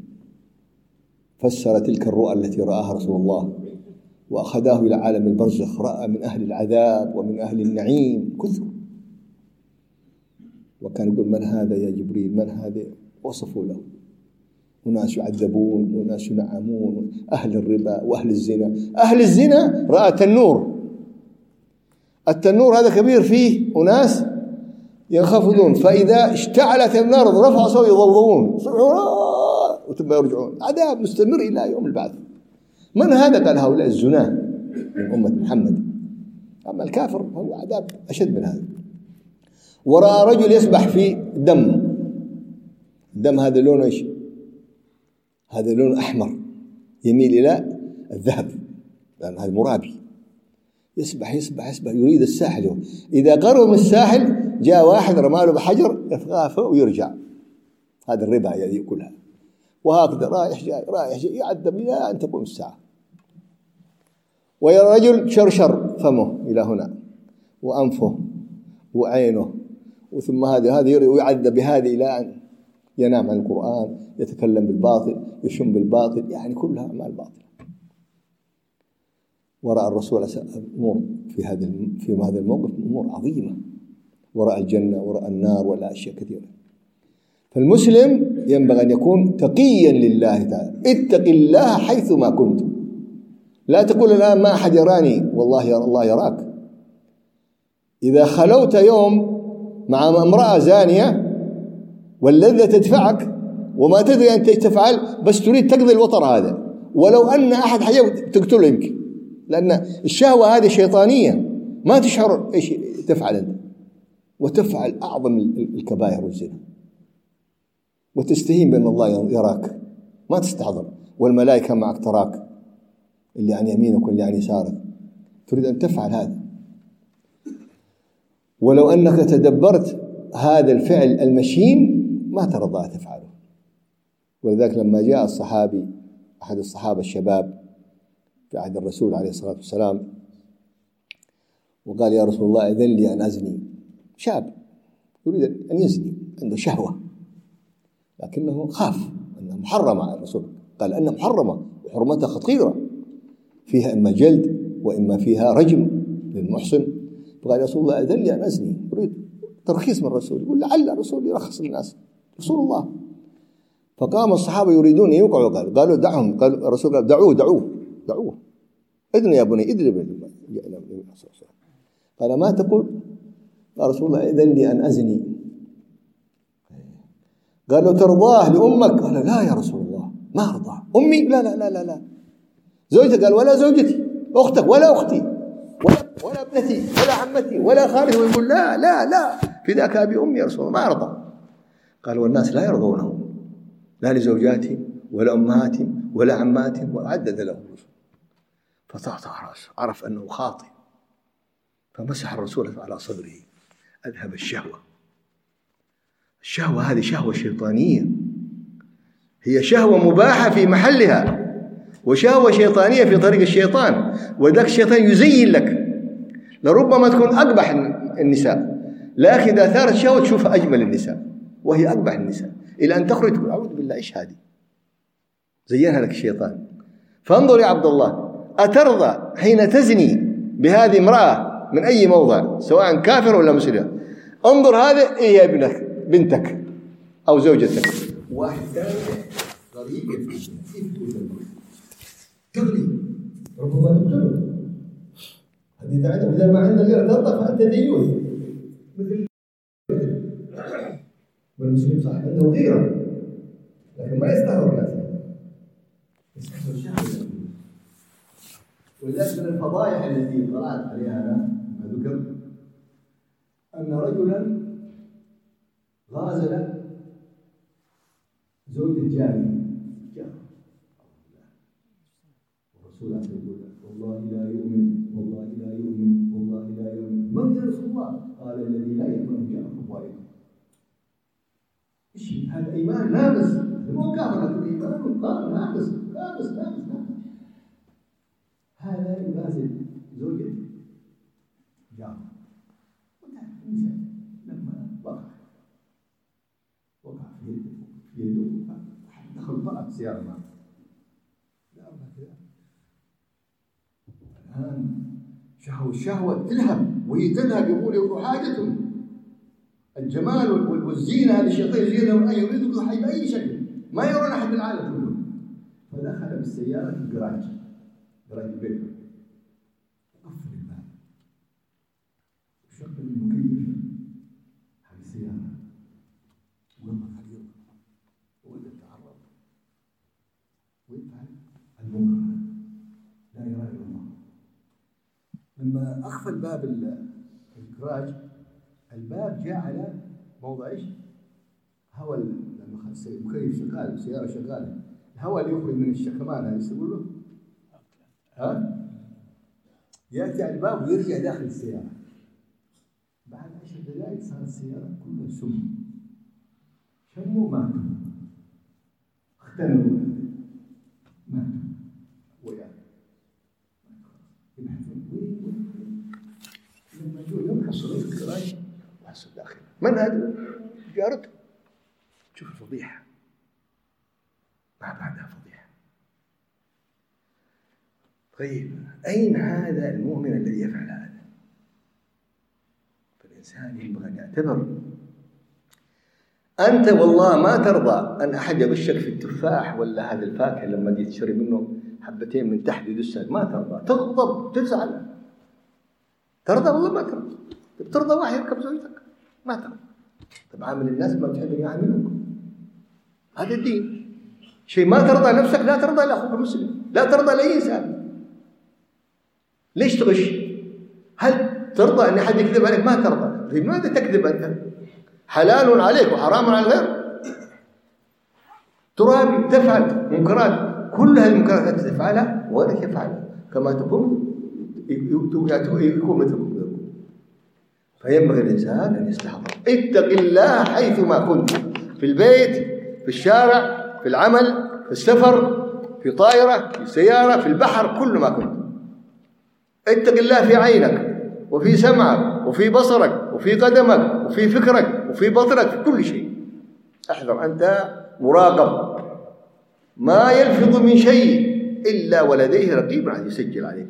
فسر تلك الرؤى التي رآها رسول الله، وأخذاه إلى عالم البرزخ، رأى من أهل العذاب ومن أهل النعيم كثر. وكان يقول من هذا يا جبريل، من هذا؟ وصفوا له أناس يعذبون وناس ينعمون، أهل الربا وأهل الزنا. أهل الزنا رأى تنور، التنور هذا كبير فيه أناس ينخفضون، فإذا اشتعلت النار رفع صوت يضوضون وثم يرجعون، عذاب مستمر إلى يوم البعث. من هذا؟ قال هؤلاء الزنا من أمة محمد. أما الكافر هو عذاب أشد من هذا. ورأى رجل يسبح في دم، الدم هذا لونه إيش؟ هذا لون أحمر يميل إلى الذهب، لأن هذا مرابي. يسبح يسبح يسبح يريد الساحل. إذا قرب من الساحل جاء واحد رماله بحجر يفغافه ويرجع. هذا الربا يأكلها. وهكذا رايح جاي رايح جاي يعذب إلى أن تقوم الساعة. ويرى رجل شرشر فمه إلى هنا وأنفه وعينه، وثم هذا يعذب بهذه إلى أن ينام عن القرآن، يتكلم بالباطل، يشم بالباطل، يعني كلها أعمال باطلة. ورأى الرسول أمور في هذا الموقف أمور عظيمة، ورأى الجنة ورأى النار ولا أشياء كثيرة. فالمسلم ينبغي أن يكون تقيا لله تعالى. اتق الله حيث ما كنت. لا تقول الآن ما أحد يراني، والله الله يراك. إذا خلوت يوم مع امرأة زانية واللذة تدفعك وما تدري أنت تفعل، بس تريد تقضي الوطر هذا، ولو أن أحد حياة تقتله يمكن، لأن الشهوة هذه شيطانية، ما تشعر إيش تفعل أنت، وتفعل أعظم الكبائر والزنا، وتستهين بأن الله يراك، ما تستحضر، والملائكة معك تراك، اللي عن يمينك واللي عن يسارك، تريد أن تفعل هذا. ولو أنك تدبرت هذا الفعل المشين ما ترضى تفعله. ولذلك لما جاء الصحابي أحد الصحابة الشباب في عهد الرسول عليه الصلاة والسلام وقال يا رسول الله إذن لي أن أزني، شاب يريد أن يزني، عنده شهوة، لكنه خاف أنها محرمة على الرسول، قال أنها محرمة وحرمتها خطيرة، فيها إما جلد وإما فيها رجم للمحسن. فقال يا رسول الله إذن لي أن أزني، يريد ترخيص من الرسول، يقول لعل الرسول يرخص للناس، رسول الله. فقام الصحابة يريدون يوقعوا، قالوا دعهم، قال الرسول قال دعوه إذن يا بني إذن. قال ما تقول؟ قال رسول الله إذن لي أن أزني. قالوا ترضاه لأمك؟ قال لا يا رسول الله ما أرضاه. أمي؟ لا لا لا لا لا. زوجتك؟ قال ولا زوجتي. أختك؟ ولا أختي، ولا ابنتي، ولا عمتي، ولا خالتي. ويقول لا لا لا فداك أبي أمي يا رسول الله ما أرضى. قال والناس لا يرضونه، لا لزوجاتهم ولا أمهاتهم ولا عماتهم، وعدد له الرسول. فطاطا رأسه، عرف أنه خاطئ، فمسح الرسول على صدره، أذهب الشهوة. الشهوة هذه شهوة شيطانية، هي شهوة مباحة في محلها، وشهوة شيطانية في طريق الشيطان. وذاك الشيطان يزين لك، لربما تكون أقبح النساء، لكن إذا ثارت شهوة تشوف أجمل النساء وهي أقبح النساء، إلى أن تخرج تقول أعوذ بالله إيش هذه، زينها لك الشيطان. فانظر يا عبد الله، أترضى حين تزني بهذه امرأة من أي موضع، سواء كافر ولا مسلم، انظر هذا هي ابنك بنتك أو زوجتك. واحد ثاني غريب تغلي ربما تقتله. هذه إذا ما عندك غير ترضى فأنت ديوث. مثل والمسلم صح عنده غيرة لكن ما يستهر الناس، يستهر شهوة. ولذلك من الفضائح التي طلعت عليها أنا ما ذكر أن رجلا غازل زوج الجارية والرسول عليه يقول والله لا يؤمن والله لا يؤمن والله لا يؤمن. من يا رسول الله؟ قال الذي لا يؤمن جاءكم والده. ايش هذا؟ ايمان ناقص، مو كافر، هذا ايمان ناقص. هذا يغازل زوجته جاره لما وقع في يده دخل طلع سيارة معه. الآن الشهوة تلهب وهي تذهب، يقول حاجة الجمال والزينة، هذا الشيطان يزينه من أي يريد يضحي بأي شكل ما يرون أحد بالعالم كله. فدخل بالسيارة في الجراج البيت، قفل الباب وشغل المكيف هذه السيارة وقف عليه وبدأ يتعرض ويفعل المنكر لا يرى إلا الله. لما أخفى الباب الجراج، الباب جاء على موضع ايش؟ هواء. لما المكيف شغال السيارة شغالة، الهواء اللي يخرج من الشكمان هذا يسمونه له يأتي على الباب ويرجع داخل السيارة. بعد 10 دقائق صارت السيارة كلها سم، شموا ماتوا، اختنقوا ماتوا وياه. يبحثون وين لما جو يوم حصلوا في الجراج وحصلوا داخل. من هذا؟ جارته. شوف الفضيحة ما بعدها فضيحة. طيب أين هذا المؤمن الذي يفعل هذا؟ فالإنسان ينبغي أن يعتبر. أنت والله ما ترضى أن أحد يغشك في التفاح ولا هذا الفاكهة لما تجي تشتري منه حبتين من تحت يدسك، ما ترضى، تغضب، تزعل. ترضى والله ما ترضى. ترضى واحد يركب زوجتك؟ ما ترضى. طب عامل الناس ما تحب أن يعاملوك، هذا الدين. شيء ما ترضى نفسك لا ترضى لأخوك المسلم، لا ترضى لأي إنسان. ليش تغش؟ هل ترضى أن أحد يكذب عليك؟ ما ترضى. لماذا تكذب أنت؟ حلال عليك وحرام على الغير. ترابي تفعل منكرات، كل هذه المنكرات أنت تفعلها وغيرك يفعلها كما تكون يكون مثلكم. فينبغي الإنسان أن يستحضر. اتق الله حيثما كنت، في البيت، في الشارع، في العمل، في السفر، في طائرة، في سيارة، في البحر، كل ما كنت. اتق الله في عينك وفي سمعك وفي بصرك وفي قدمك وفي فكرك وفي بطنك، في كل شيء. احذر، أنت مراقب، ما يلفظ من شيء إلا ولديه رقيب عاد يسجل عليك.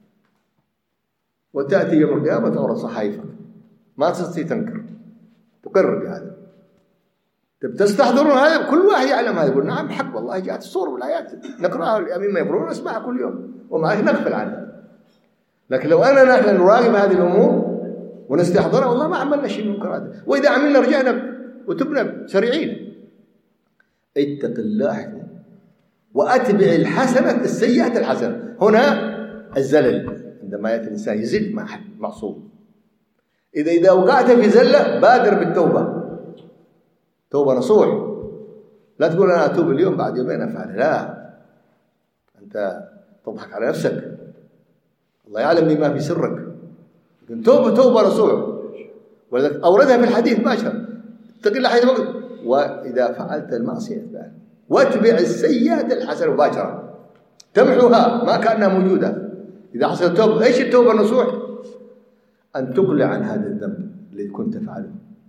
وتأتي يوم القيامة ترى صحائفك، ما تستطيع تنكر، تقر بهذا. تستحضرون هذا؟ كل واحد يعلم هذا، يقول نعم حق والله، جاءت الصور والآيات نقرأها مما يقولون نسمعها كل يوم ومعه نغفل عنها. لكن لو نحن نراقب هذه الأمور ونستحضرها والله ما عملنا شيء من منكرات، وإذا عملنا رجعنا وتبنا سريعين. اتق الله وأتبع الحسنة السيئة الحسنة. هنا الزلل، عندما يأتي الإنسان يزل مع معصوم. إذا وقعت في زلة بادر بالتوبة، توبة نصوح. لا تقول أنا أتوب اليوم بعد يومين أفعل، لا، أنت تضحك على نفسك، الله يعلم بما في سرك. لكن توبة نصوح، ولذلك أوردها في الحديث مباشرة. اتق الله حيث وقت، وإذا فعلت المعصية واتبع السيئات الحسنة مباشرة تمحوها ما كانها موجودة. إذا حصل التوبة، إيش التوبة النصوح؟ أن تقلع عن هذا الذنب الذي كنت تفعله،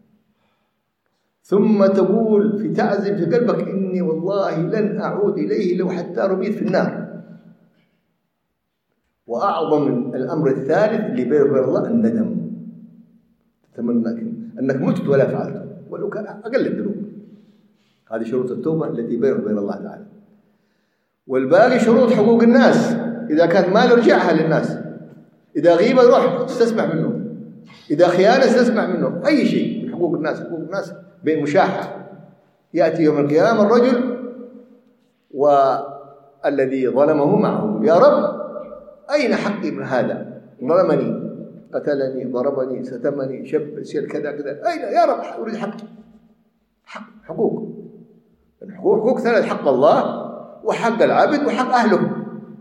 ثم تقول في تعزم في قلبك إني والله لن أعود إليه لو حتى رميت في النار. وأعظم الأمر الثالث اللي بينه وبين الله الندم. تتمنى أنك مت ولا فعلته ولو كان أقل الذنوب. هذه شروط التوبة التي بينك وبين الله تعالى. والباقي شروط حقوق الناس، إذا كان مال ارجعها للناس، إذا غيبة روح تستسمع منه، إذا خيانة تستسمع منه، أي شيء من حقوق الناس. حقوق الناس بين مشاحة. يأتي يوم القيامة الرجل والذي ظلمه معه، يا رب أين حقي من هذا؟ ظلمني، قتلني، ضربني، ستمني، شب سير كذا كذا، أين يا رب؟ أريد حقي. حقوق حقوق ثلاث: حق الله وحق العبد وحق أهله.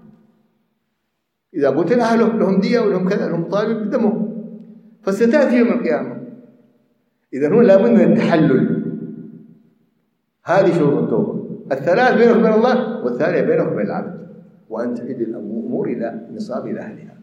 إذا قتل أهله لهم دية ولهم كذا، لهم طالب بدمه، فستأتي يوم القيامة. إذا هو لابد من التحلل. هذه شروط التوبة الثلاث: بينك وبين الله، والثانية بينك وبين العبد، وأن تعيد الأمور إلى نصاب أهلها،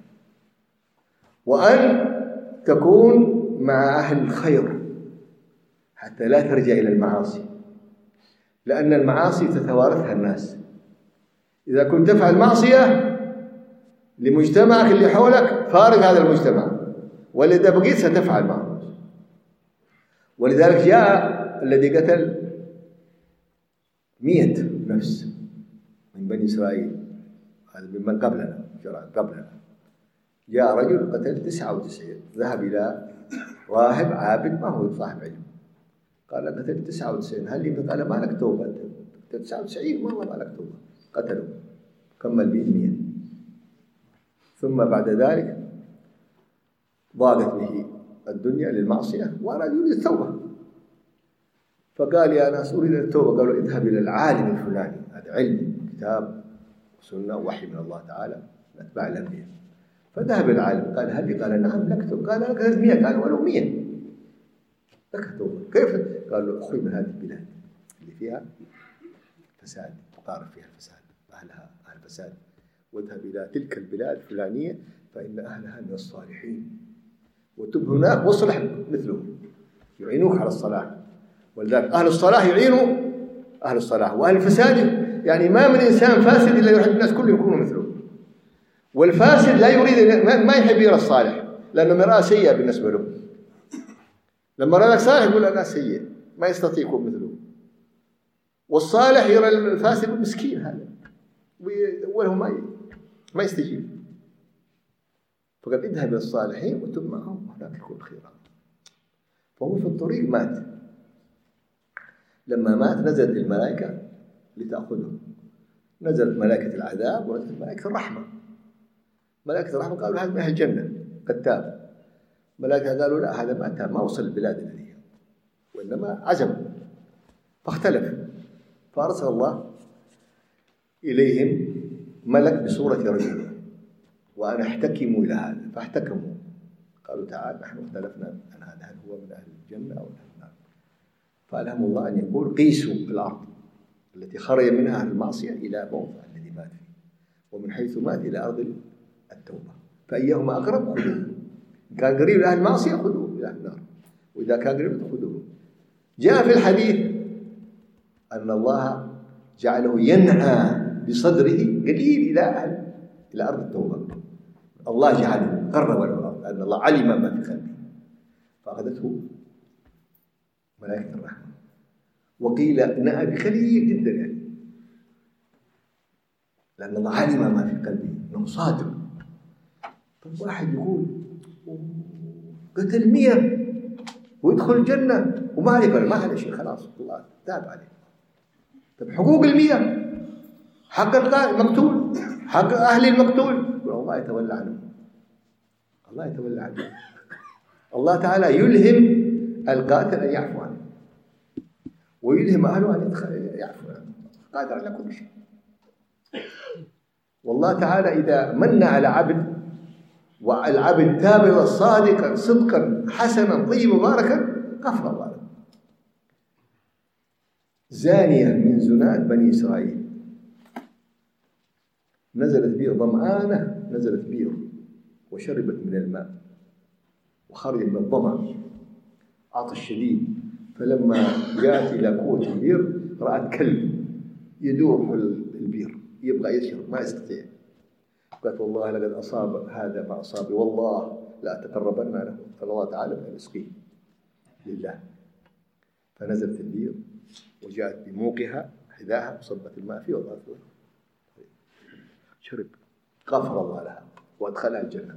وأن تكون مع أهل الخير حتى لا ترجع إلى المعاصي، لأن المعاصي تتوارثها الناس. إذا كنت تفعل معصية لمجتمعك اللي حولك، فارق هذا المجتمع، ولذا بقيت ستفعل معه. ولذلك جاء الذي قتل 100 نفس من بني إسرائيل، هذا ممن قبلنا، جاء رجل قتل 99، ذهب إلى راهب عابد ما هو صاحب علم، قال قتل 99، هل لي؟ قال ما لك توبة، قتل 99 والله ما لك توبة. قتله، كمل به 100. ثم بعد ذلك ضاقت به الدنيا للمعصية وأراد يريد التوبة، فقال يا ناس أريد التوبة. قالوا اذهب إلى العالم الفلاني، هذا علم كتاب وسنة ووحي من الله تعالى من أتباع الأنبياء. فذهب العالم، قال هل لي؟ قال نعم لك توبة. قال لك 100. قال ولو 100 لك توبة. كيف؟ قال له اخرج من هذه البلاد اللي فيها فساد، وقارب فيها الفساد، أهلها أهل فساد، واذهب إلى تلك البلاد الفلانية فإن أهلها من الصالحين، وتب هناك واصلح مثلهم يعينوك على الصلاح. ولذلك أهل الصلاح يعينوا أهل الصلاح، وأهل الفساد يعني ما من إنسان فاسد إلا يحب الناس كلهم يكونوا مثله. والفاسد لا يريد، ما يحب يرى الصالح، لأنه مرآة سيئة بالنسبة له. لما رأى صالح يقول أنا سيء، ما يستطيع يكون مثله. والصالح يرى الفاسد مسكين هذا، وله ما يستجيب. فقال اذهب إلى الصالحين وتب معهم وهناك يكون خيرا. فهو في الطريق مات. لما مات نزلت الملائكة لتأخذه، نزلت ملائكة العذاب ونزلت ملائكة الرحمة. ملائكة الرحمة قالوا هذا من أهل الجنة قد تاب. ملائكة قالوا لا، هذا ما تاب، ما وصل البلاد الذي هي، وإنما عزم. فاختلف، فأرسل الله إليهم ملك بصورة رجل وأن احتكموا إلى هذا. فاحتكموا، قالوا تعال نحن اختلفنا عن هذا، هل هو من أهل الجنة أو أهل النار؟ فألهم الله أن يقول قيسوا الأرض التي خرج منها أهل المعصية إلى موضع الذي مات فيه، ومن حيث مات إلى أرض التوبة، فأيهما أقرب خذوه. إن كان قريب لأهل المعصية خذوه إلى النار، وإذا كان قريب خذوه. جاء في الحديث أن الله جعله ينأى بصدره قليل إلى أرض التوبة. الله جعله قرب الأرض، أن الله علم ما في قلبه، فأخذته ملائكة الرحمة. وقيل نأى بقليل جدا، يعني لأن الله علم ما في قلبه أنه صادق. طب واحد يقول قتل 100 ويدخل الجنة وما عليه، ما عليه شيء، خلاص الله تاب عليه. طب حقوق 100، حق المقتول، حق أهل المقتول، الله يتولى عنه. الله يتولى عنه. الله تعالى يلهم القاتل أن يعفو عنه، ويلهم أهله أن يعفو عنه، قادر على كل شيء. والله تعالى إذا من على عبد والعبد تابع صادقا صدقا حسنا طيبا مباركا غفر الله له. زانية من زنات بني إسرائيل نزلت بير ظمآنة، نزلت بير وشربت من الماء وخرجت من الظمأ، عطش شديد. فلما جاءت إلى قوة البير رأت كلب يدور حول البير يبغى يشرب ما يستطيع. قالت والله لقد أصاب هذا ما أصابي، والله لا أتقربن له. فالله تعالى يسقيه. لله. فنزلت البير وجاءت بموقها حذاها وصبت الماء فيه وضعت شرب، غفر الله لها وادخلها الجنة.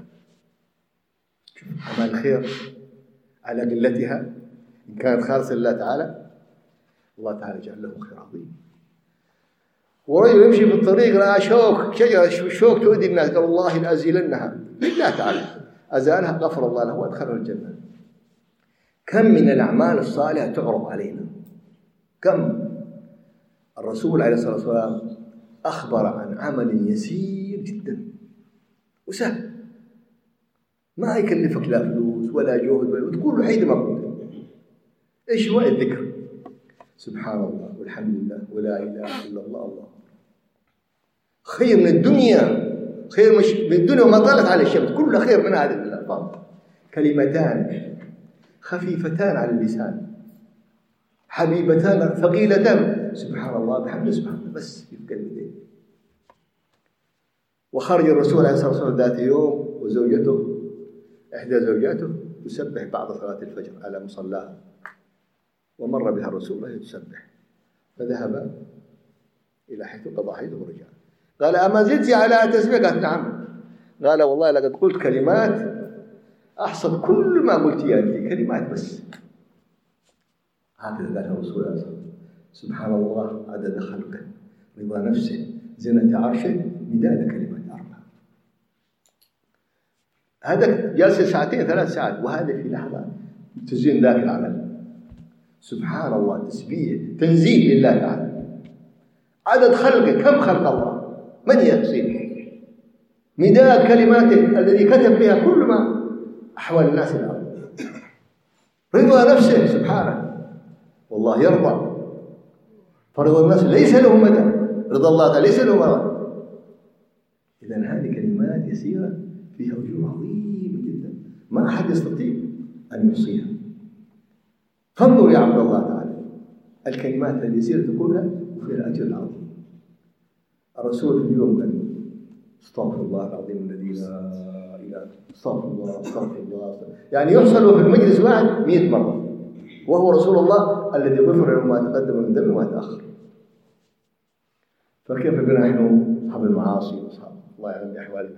أما الخير على قلتها إن كانت خالصة لله تعالى الله تعالى جعل له خير عظيم. ورجل يمشي في الطريق رأى شوك، شجرة شوك تؤذي الناس، قال والله لأزيلنها لله تعالى، أزالها غفر الله له وادخله الجنة. كم من الأعمال الصالحة تعرض علينا، كم. الرسول عليه الصلاة والسلام أخبر عن عمل يسير جدا وسهل ما يكلفك لا فلوس ولا جهد وتقول له حيث ما قلت. إيش هو الذكر؟ سبحان الله والحمد لله ولا إله إلا الله، الله خير من الدنيا، خير مش من الدنيا وما طالت على الشمس، كل خير من هذه الألفاظ. كلمتان خفيفتان على اللسان حبيبتان ثقيلتان، سبحان الله بحمده سبحان الله، بس في كلمتين. وخرج الرسول عليه الصلاة والسلام ذات يوم وزوجته إحدى زوجاته تسبح بعد صلاة الفجر على مصلاها، ومر بها الرسول وهي تسبح، فذهب إلى حيث قضى حيثه ورجع. قال أما زلت على تسبيح؟ قالت نعم. قال والله لقد قلت كلمات أحصد كل ما قلت يا أنت، كلمات بس. هكذا قال الرسول عليه الصلاة والسلام. سبحان الله عدد خلقه، رضا نفسه، زنة عرشه، مداد كلمات أربعة. هذا جالس ساعتين 3 ساعات، وهذا في لحظة تزين ذاك العمل. سبحان الله، تسبيح تنزيه لله تعالى. عدد خلقه، كم خلق الله من يحصيه، مداد كلماته الذي كتب بها كل ما أحوال الناس الأرض. رضا نفسه سبحانه، والله يرضى، فرضا الناس ليس له مدى، رضا الله تعالى ليس له مدى. إذن هذه كلمات يسيرة فيها أجور عظيمة جدا ما أحد يستطيع أن يحصيها. فانظر يا عبد الله تعالى الكلمات اليسيرة تقولها وفيها الأجر العظيم. الرسول في اليوم قال استغفر الله العظيم الذي لا إله إلا استغفر الله استغفر الله، يعني يحصل في المجلس واحد 100 مرة، وهو رسول الله الذي غفر له ما تقدم من ذنبه وما تأخر. فكيف بنا نحن أصحاب المعاصي وأصحاب الله يعلم بأحوالنا؟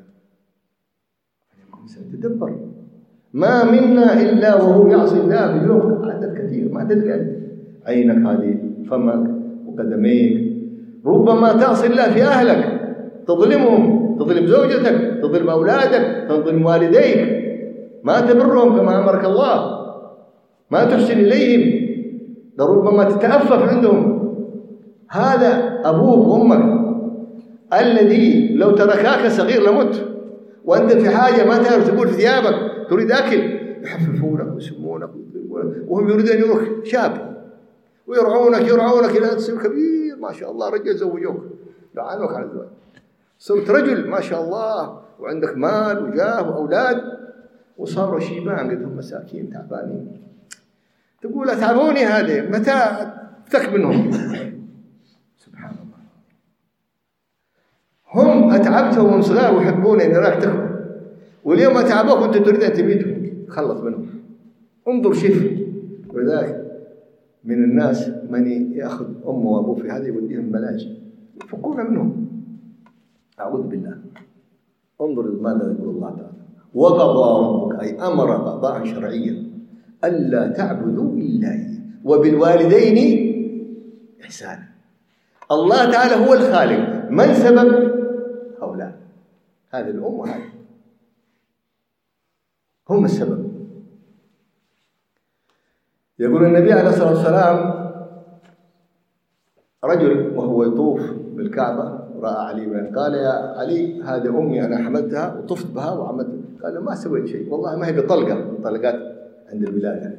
تدبر، ما منا إلا وهو يعصي الله في اليوم عدد كثير ما تدري أنت. عينك هذه، فمك وقدميك، ربما تعصي الله في أهلك، تظلمهم، تظلم زوجتك، تظلم أولادك، تظلم والديك، ما تبرهم كما أمرك الله، ما تحسن إليهم، لربما تتأفف عندهم. هذا أبوك وأمك الذي لو تركاك صغير لمت، وأنت في حاجة ما تعرف تقول في ثيابك، تريد أكل، يحففونك ويسمونك وهم يريدون أن يروح شاب ويرعونك إلى أن تصير كبير ما شاء الله، رجل زوجوك يعانوك على الزواج، صرت رجل ما شاء الله وعندك مال وجاه وأولاد، وصاروا شيبان قدهم مساكين تعبانين، تقول أتعبوني هذه متى تك منهم؟ سبحان الله، هم أتعبتهم وهم صغار ويحبون أن يراك تكبر، واليوم أتعبوك وأنت تريد أن تبيتهم، تخلص منهم. انظر شوف. ولذلك من الناس من يأخذ أمه وأبوه في هذه يوديهم ملاجئ يفكون منهم، أعوذ بالله. انظر ماذا يقول الله تعالى: وقضى ربك، أي أمر قضاء شرعيا، ألا تعبدوا إلا إياه وبالوالدين إحسانا. الله تعالى هو الخالق، من سبب هؤلاء؟ هذه الأم وهذه هم السبب. يقول النبي عليه الصلاة والسلام: رجل وهو يطوف بالكعبة رأى علي بن، قال: يا علي هذه أمي أنا حملتها وطفت بها وعملت. قال: ما سويت شيء والله، ما هي بطلقة من طلقات عند الولادة.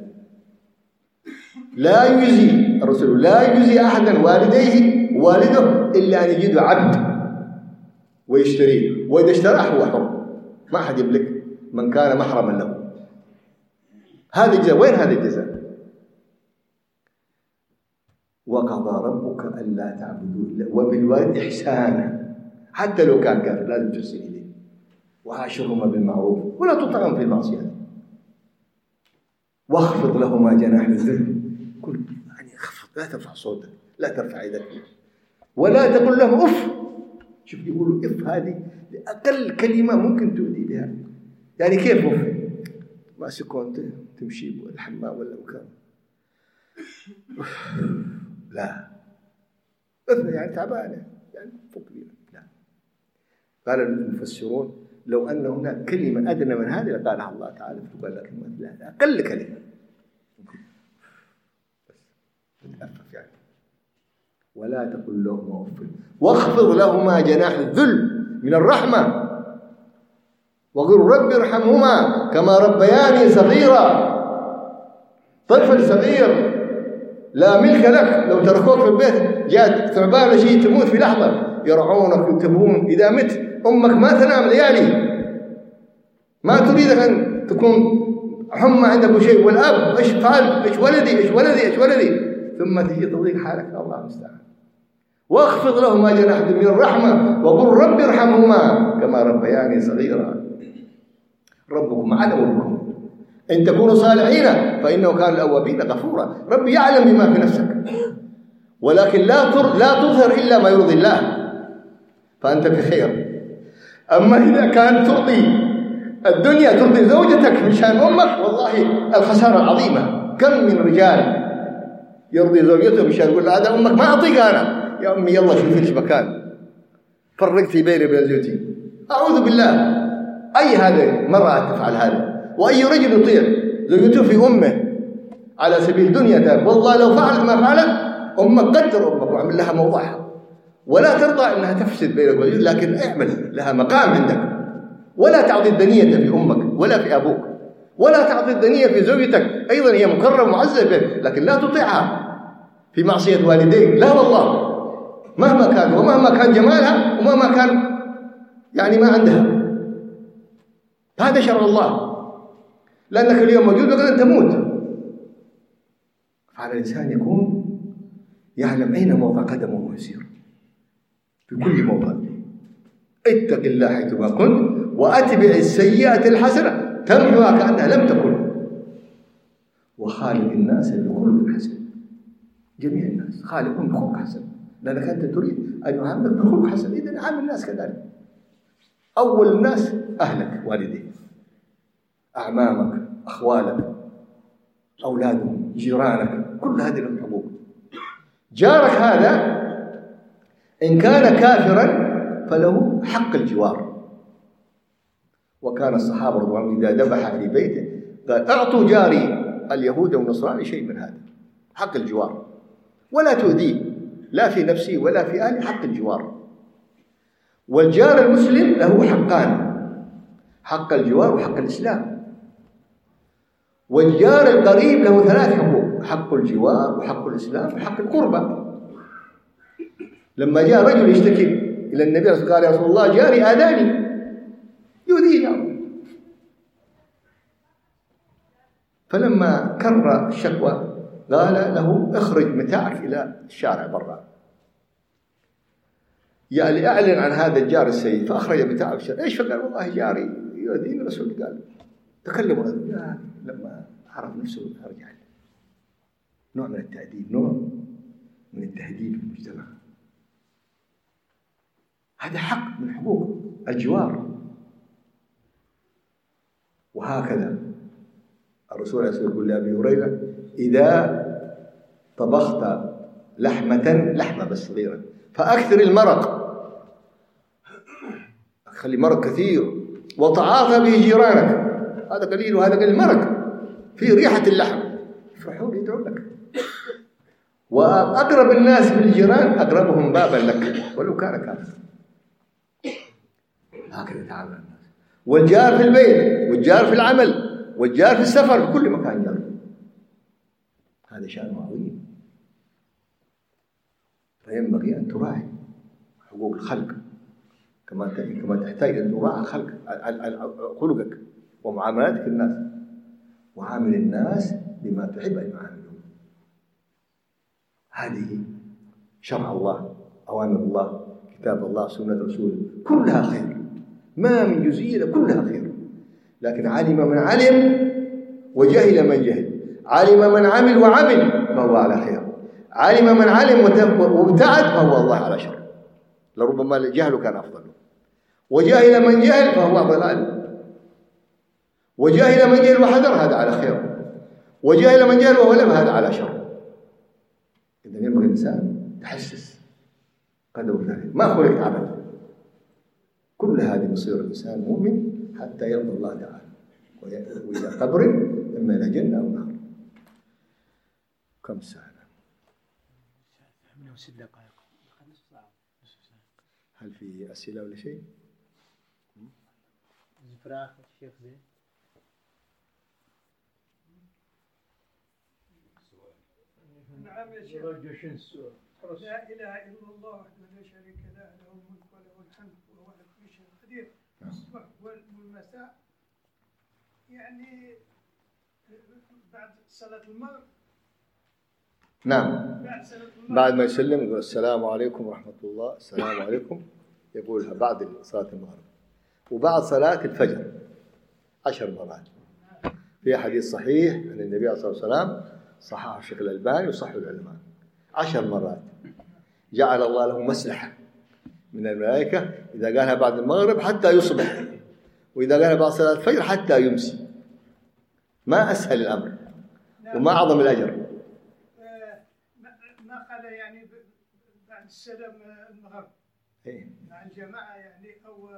لا يجزي الرسول، لا يجزي أحدا والده إلا أن يجد عبد ويشتريه، وإذا اشتراه هو حر، ما أحد يملك من كان محرما له. هذا الجزاء. وين هذا الجزاء؟ وقضى ربك ألا تعبدوا إلا وبالوالد إحسانا، حتى لو كان كافر لازم تحسن إليه، وعاشرهما بالمعروف ولا تطعهم في المعصية. واخفض لهما جناح الذل. كل يعني اخفض، لا ترفع صوتك، لا ترفع يدك، ولا تقل له اف. شوف يقولوا اف، هذه اقل كلمه ممكن تؤذي بها. يعني كيف اف؟ ما سكنت تمشي بالحمام ولا مكان، لا اف يعني تعبانه، يعني فكري. لا، قال المفسرون لو ان هناك كلمه ادنى من هذه لقالها الله تعالى، فقال لك لا، اقل كلمه تتأفف يعني. ولا تقل لهما اف واخفض لهما جناح الذل من الرحمه وقل رب ارحمهما كما ربياني صغيرا. طفل صغير لا ملك لك، لو تركوك في البيت جاءت ثعبان شيء تموت في لحظه، يرعونك ويكتبون. اذا مت امك ما تنام ليالي، ما تريدك ان تكون حمى عندك شيء، والاب ايش فعل، ايش ولدي ايش ولدي ايش ولدي، ثم تجي تضيق حالك. الله المستعان. واخفض لهما جناح من الرحمه وقل رب ارحمهما كما ربياني صغيرا. ربكم اعلم بكم ان تكونوا صالحين فانه كان الاوابين غفورا. ربي يعلم بما في نفسك، ولكن لا تظهر الا ما يرضي الله، فانت بخير. اما اذا كان ترضي الدنيا، ترضي زوجتك مشان امك، والله الخساره العظيمه. كم من رجال يرضي زوجته مشان يقول هذا امك ما اعطيك انا، يا امي يلا شوفي لك مكان، فرقتي بيني وبين زوجتي. اعوذ بالله، اي هذه مرأة تفعل هذا؟ واي رجل يطيع زوجته في امه على سبيل دنيا تاب؟ والله لو فعلت ما فعلت امك، قدر امك واعمل لها موضعها، ولا ترضى انها تفسد بينك وبين زوجتك، لكن اعمل لها مقام عندك. ولا تعطي الدنية في امك ولا في ابوك، ولا تعطي الدنية في زوجتك، ايضا هي مكرمه معززه، لكن لا تطيعها في معصيه والديك. لا والله، مهما كان ومهما كان جمالها ومهما كان يعني ما عندها، هذا شرع الله، لانك اليوم موجود وغدا تموت. فعلى الانسان يكون يعلم اين موضع قدمه ويسير في كل موضع. اتق الله حيثما كنت واتبع السيئة الحسنة تمحوها كأنها لم تكن وخالق الناس بخلق حسن. جميع الناس خالقهم بخلق حسن، لأنك أنت تريد أن يعاملك بخلق حسن، إذن عامل الناس كذلك. أول الناس أهلك، والديك، أعمامك، أخوالك، أولادهم، جيرانك، كل هذه لهم حقوق. جارك هذا إن كان كافرا فله حق الجوار. وكان الصحابة رضوان الله إذا ذبح في بيته قال اعطوا جاري اليهود والنصراني شيء من هذا، حق الجوار، ولا تؤذيه لا في نفسه ولا في أهله، حق الجوار. والجار المسلم له حقان، حق الجوار وحق الإسلام. والجار القريب له 3 حقوق، حق الجوار وحق الإسلام وحق القربة. لما جاء رجل يشتكي إلى النبي صلى الله عليه وسلم قال يا رسول الله جاري آذاني يؤذيني، فلما كرر الشكوى قال له اخرج متاعك إلى الشارع برا، يعني اعلن عن هذا الجار السيء. فأخرج متاعه الشارع. ايش فقال؟ والله جاري يؤذيني. الرسول قال تكلموا. لما عرف نفسه رجع. نوع من التأديب، نوع من التهذيب في المجتمع. هذا حق من حقوق الجوار. وهكذا الرسول عليه الصلاة والسلام يقول لأبي هريرة إذا طبخت لحمة بس صغيرة فأكثر المرق، خلي مرق كثير، وتعاطى به جيرانك، هذا قليل وهذا قليل، مرق فيه ريحة اللحم، يفرحون يدعون لك. وأقرب الناس بالجيران أقربهم بابا لك ولو كان كافر. هكذا تعامل الناس. والجار في البيت والجار في العمل والجار في السفر، في كل مكان جار. هذا شأن عظيم. فينبغي أن تراعي حقوق الخلق كما تحتاج أن تراعي خلقك ومعاملاتك الناس. وعامل الناس بما تحب أن يعاملون. هذه شرع الله، أوامر الله، كتاب الله، سنة رسوله، كلها خير، ما من جزئية، كلها خير. لكن علم من علم وجهل من جهل. علم من عمل وعمل فهو على خير، علم من علم وابتعد فهو الله على شر، لربما الجهل كان أفضل، وجاهل من جهل فهو ضلال، وجاهل من جهل وحذر هذا على خير، وجاهل من جهل وولم هذا على شر. إذا ينبغي الإنسان تحسس قدر ذلك، ما خلقت عبد. كل هذه مصير الإنسان مؤمن حتى يرضى الله تعالى، وإلى قبر إما إلى جنة أو نار. كم ساعة؟ هل في أسئلة ولا شيء؟ فراغ الشيخ زين. نعم يا شيخ. لا إله إلا الله وحده لا شريك له، له الملك وله الحمد وهو على كل شيء قدير. الصبح والمساء يعني بعد صلاة المغرب. نعم. بعد ما يسلم يقول السلام عليكم ورحمة الله، السلام عليكم، يقولها بعد صلاة المغرب، وبعد صلاة الفجر 10 مرات. في حديث صحيح عن النبي صلى الله عليه وسلم صححه الشيخ الألباني وصححه العلماء 10 مرات. جعل الله له مسلحة من الملائكة إذا قالها بعد المغرب حتى يصبح، وإذا قالها بعد صلاة الفجر حتى يمسي. ما أسهل الأمر وما أعظم الأجر. ما قال يعني بعد السلام المغرب مع الجماعة يعني، أو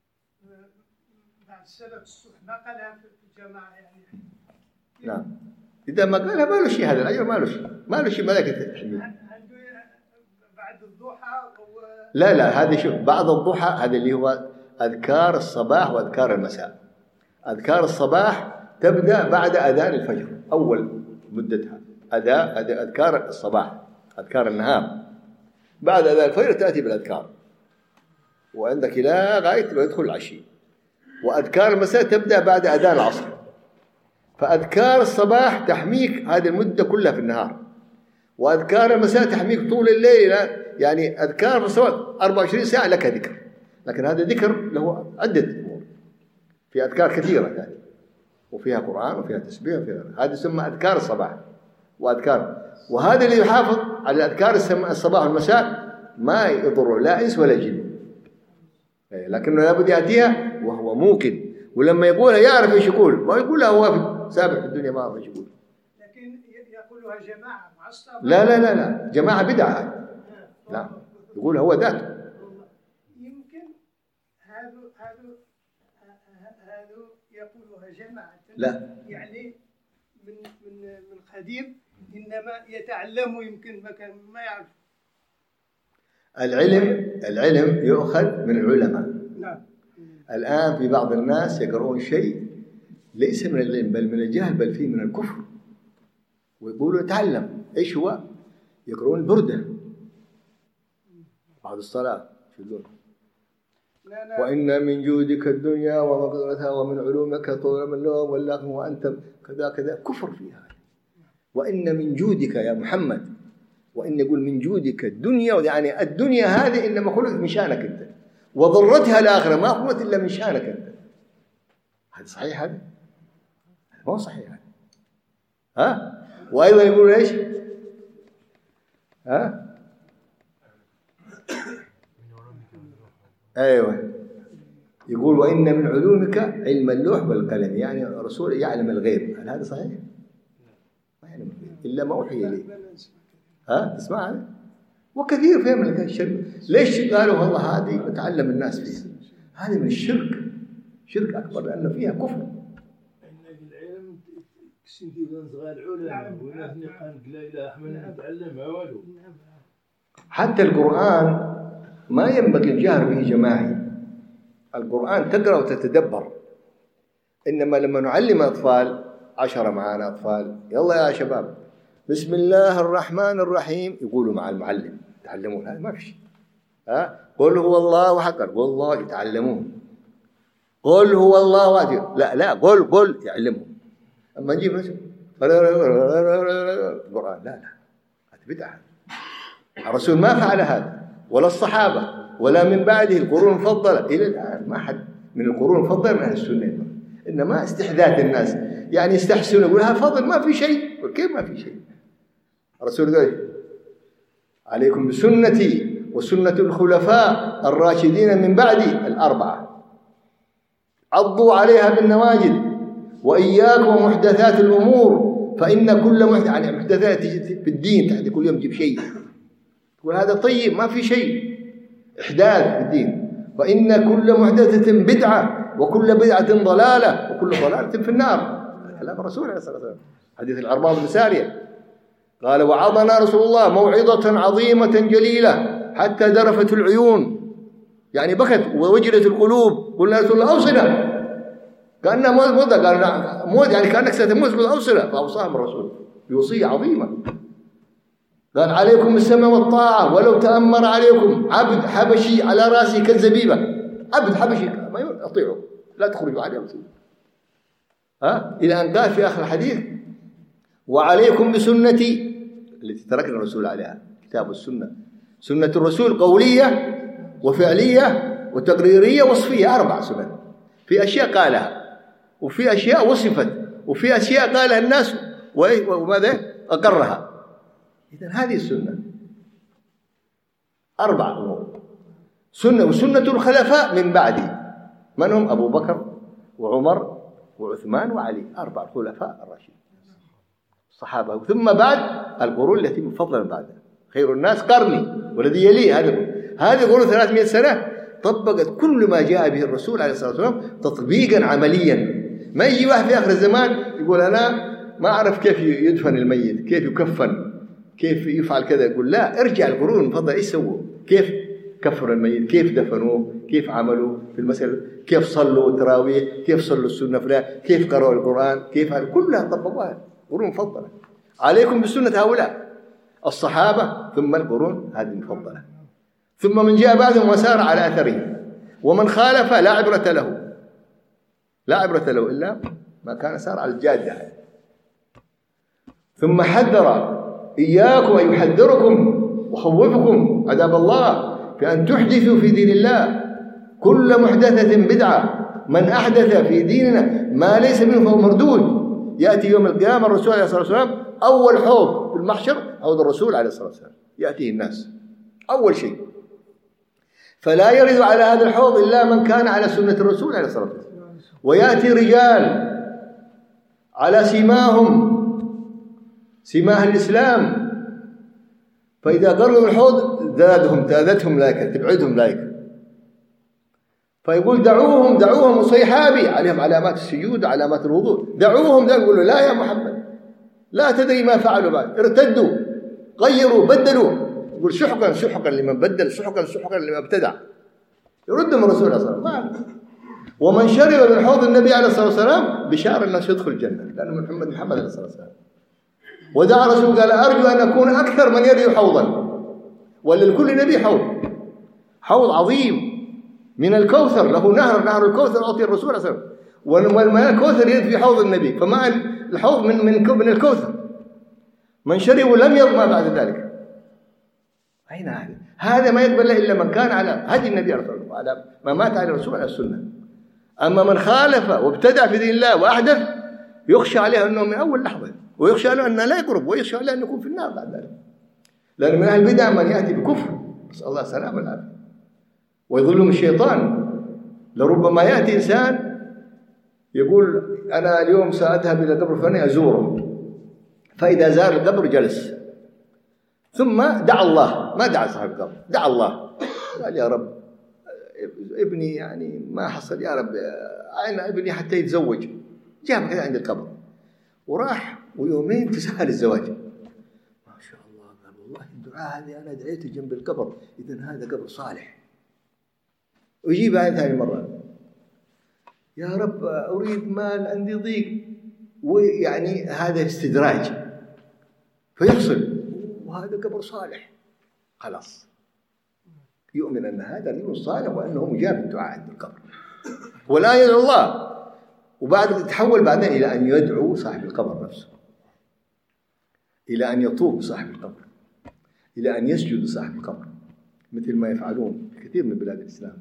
بعد السلام الصبح، ما قالها في الجماعة يعني. نعم، إذا ما قالها ما له شيء، هذا الأجر ما له شيء ملائكة تحميه. بعد الضحى لا هذا شوف، بعد الضحى هذا اللي هو أذكار الصباح وأذكار المساء. أذكار الصباح تبدأ بعد أذان الفجر، أول مدتها أذكار الصباح، أذكار النهار. بعد أذان الفجر تأتي بالأذكار، وعندك إلى غاية ما يدخل العشي. وأذكار المساء تبدأ بعد أذان العصر. فأذكار الصباح تحميك هذه المدة كلها في النهار، وأذكار المساء تحميك طول الليل. يعني أذكار الصباح 24 ساعة لك ذكر، لكن هذا ذكر له عدة أمور، في أذكار كثيرة يعني، وفيها قرآن وفيها تسبيح وفيها، هذه تسمى أذكار الصباح وأذكار. وهذا اللي يحافظ على أذكار الصباح والمساء ما يضره لا إنس ولا جن، لكنه لابد يأتيها وهو موقن، ولما يقولها يعرف ايش يقول، ما يقولها هو سابق في الدنيا ما يعرف ايش يقول. لكن يقولها جماعة معصبة. لا جماعة بدعة. لا يقول هو ذاته. يمكن هذا يقولها جماعة. لا يعني من قديم، إنما يتعلموا يمكن ما يعرف. العلم يؤخذ من العلماء. نعم. الآن في بعض الناس يقرؤون شيء ليس من العلم بل من الجهل، بل فيه من الكفر، ويقولوا نتعلم. ايش هو؟ يقرؤون البردة بعد الصلاة، شو يقولون؟ وإن من جودك الدنيا ومقدرتها ومن علومك طول من لهم واللغم وأنت كذا كذا. كفر فيها. وإن من جودك يا محمد، وإن يقول من جودك الدنيا، يعني الدنيا هذه إنما خلقت من شأنك أنت، وضرتها الآخرة ما خلقت إلا من شأنك أنت. هذا صحيح؟ هذا ما هو صحيح هذا. ها؟ وأيضا يقول إيش؟ ها؟ أيوة، يقول وإن من علومك علم اللوح والقلم، يعني الرسول يعلم الغيب. هل هذا صحيح؟ ما يعلم الغيب إلا ما أوحي إليه. ها؟ تسمع هذا؟ وكثير فهم لك الشرك. ليش قالوا والله هذه وتعلم الناس فيها؟ هذه من الشرك، شرك أكبر لأنه فيها كفر. العلم كسنتي صغار علماء وناس نقال لا إله إلا الله نتعلمها والو. حتى القرآن ما ينبغي الجهر به جماعي. القرآن تقرأ وتتدبر، إنما لما نعلم أطفال 10 معانا أطفال، يلا يا شباب بسم الله الرحمن الرحيم، يقولوا مع المعلم يتعلمون. هذا ما في شيء. قل هو الله أحد، قل الله يتعلمون. قل هو الله واحد، لا قل يعلمهم. أما نجيب القرآن لا هذا بدعة. الرسول ما فعل هذا ولا الصحابة ولا من بعده القرون المفضلة إلى الآن، ما حد من القرون المفضلة من أهل السنة. إنما استحداث الناس، يعني يستحسنون يقول هذا فضل، ما في شيء. كيف ما في شيء؟ الرسول قال عليكم بسنتي وسنة الخلفاء الراشدين من بعدي الأربعة، عضوا عليها بالنواجذ، وإياكم ومحدثات الأمور فإن كل محدثات تجي في الدين، تحدي كل يوم تجيب شيء تقول هذا طيب، ما في شيء إحداث في الدين. فإن كل محدثة بدعة وكل بدعة ضلالة وكل ضلالة في النار. كلام الرسول عليه الصلاة والسلام، حديث العرباض بن سارية قال وعظنا رسول الله موعظة عظيمة جليلة حتى درفت العيون، يعني بكت ووجلت القلوب. قلنا رسول الله أوصنا، كأنها موت، قال موت يعني كأنك ستموت، قل أوصنا. فأوصاهم الرسول بوصية عظيمة، قال عليكم بالسمع والطاعة ولو تأمر عليكم عبد حبشي على رأسه كالزبيبة. عبد حبشي ما يطيعه، لا تخرجوا عليه إلى أن قال في آخر الحديث وعليكم بسنتي التي تركنا الرسول عليها، كتاب السنة. سنة الرسول قولية وفعلية وتقريرية وصفية، 4 سنن. في أشياء قالها وفي أشياء وصفت وفي أشياء قالها الناس وماذا أقرها. إذن هذه السنة 4 أمور. سنة وسنة الخلفاء من بعدي، من هم؟ أبو بكر وعمر وعثمان وعلي، 4 الخلفاء الراشدين الصحابة. ثم بعد القرون التي مفضلة بعدها، خير الناس قرني والذي يليه. هذه القرون 300 سنة طبقت كل ما جاء به الرسول عليه الصلاة والسلام تطبيقا عمليا. ما يجي واحد في آخر الزمان يقول أنا ما أعرف كيف يدفن الميت، كيف يكفن، كيف يفعل كذا. يقول لا، ارجع القرون المفضلة إيش سووا، كيف كفروا الميت، كيف دفنوه، كيف عملوا في المسألة، كيف صلوا التراويح، كيف صلوا السنة فلان، كيف قرأوا القرآن، كيف كلها طبقوها. قرون مفضلة. عليكم بسنة هؤلاء الصحابة، ثم القرون هذه المفضلة، ثم من جاء بعدهم وسار على أثرهم، ومن خالف لا عبرة له، لا عبرة له إلا ما كان سار على الجادة. ثم حذر إياكم أن يحذركم وخوفكم عذاب الله في أن تحدثوا في دين الله كل محدثة بدعة، من أحدث في ديننا ما ليس منه فهو مردود. يأتي يوم القيامة الرسول عليه الصلاة والسلام أول حوض في المحشر حوض الرسول عليه الصلاة والسلام، يأتيه الناس أول شيء، فلا يرد على هذا الحوض إلا من كان على سنة الرسول عليه الصلاة والسلام. ويأتي رجال على سماهم سماه الإسلام، فإذا قربوا الحوض زادتهم ملائكة، تبعدهم ملائكة، فيقول دعوهم وصيحابي عليهم علامات السجود علامات الوضوء، دعوهم. يقولوا لا يا محمد، لا تدري ما فعلوا بعد، ارتدوا غيروا بدلوا. يقول سحقا لمن بدل، سحقا لمن ابتدع. يردهم الرسول عليه الصلاة والسلام. ومن شرب من حوض النبي عليه الصلاة والسلام بشار الناس يدخل الجنة، لأنه محمد عليه الصلاة والسلام. ودعا الرسول قال أرجو أن أكون أكثر من يري حوضا، وللكل نبي حوض عظيم من الكوثر، له نهر الكوثر أعطي الرسول عليه الصلاة والسلام، والماء الكوثر يرد في حوض النبي، فماء الحوض من الكوثر. من شرب لم يظمأ بعد ذلك. أين هذا ما يقبل له إلا من كان على هدي النبي عليه الصلاة والسلام، على ما مات عليه الرسول على السنة. أما من خالف وابتدع في دين الله وأحدث يخشى عليه أنه من أول لحظة، ويخشى له أنه لا يقرب، ويخشى له أن يكون في النار بعد ذلك. لأن من أهل البدع من يأتي بكفر، نسأل الله السلامة والعافية، ويظلهم الشيطان. لربما يأتي إنسان يقول أنا اليوم سأذهب إلى قبر فلان أزوره، فإذا زار القبر جلس، ثم دعا الله، ما دعا صاحب القبر، دعا الله، قال يا رب ابني يعني ما حصل، يا رب أين ابني حتى يتزوج، جاب كذا عند القبر، وراح ويومين تسهل الزواج. ما شاء الله، قال والله الدعاء هذه أنا دعيته جنب القبر، إذن هذا قبر صالح. ويجيب بعد ثاني مرة، يا رب أريد مال، عندي ضيق، ويعني هذا استدراج، فيحصل وهذا قبر صالح، خلاص يؤمن أن هذا رجل صالح وأنه مجاب الدعاء عند القبر، ولا يدعو الله. وبعد تحول بعدين إلى أن يدعو صاحب القبر نفسه، إلى أن يطوف بصاحب القبر، إلى أن يسجد لصاحب القبر، مثل ما يفعلون في كثير من بلاد الإسلام.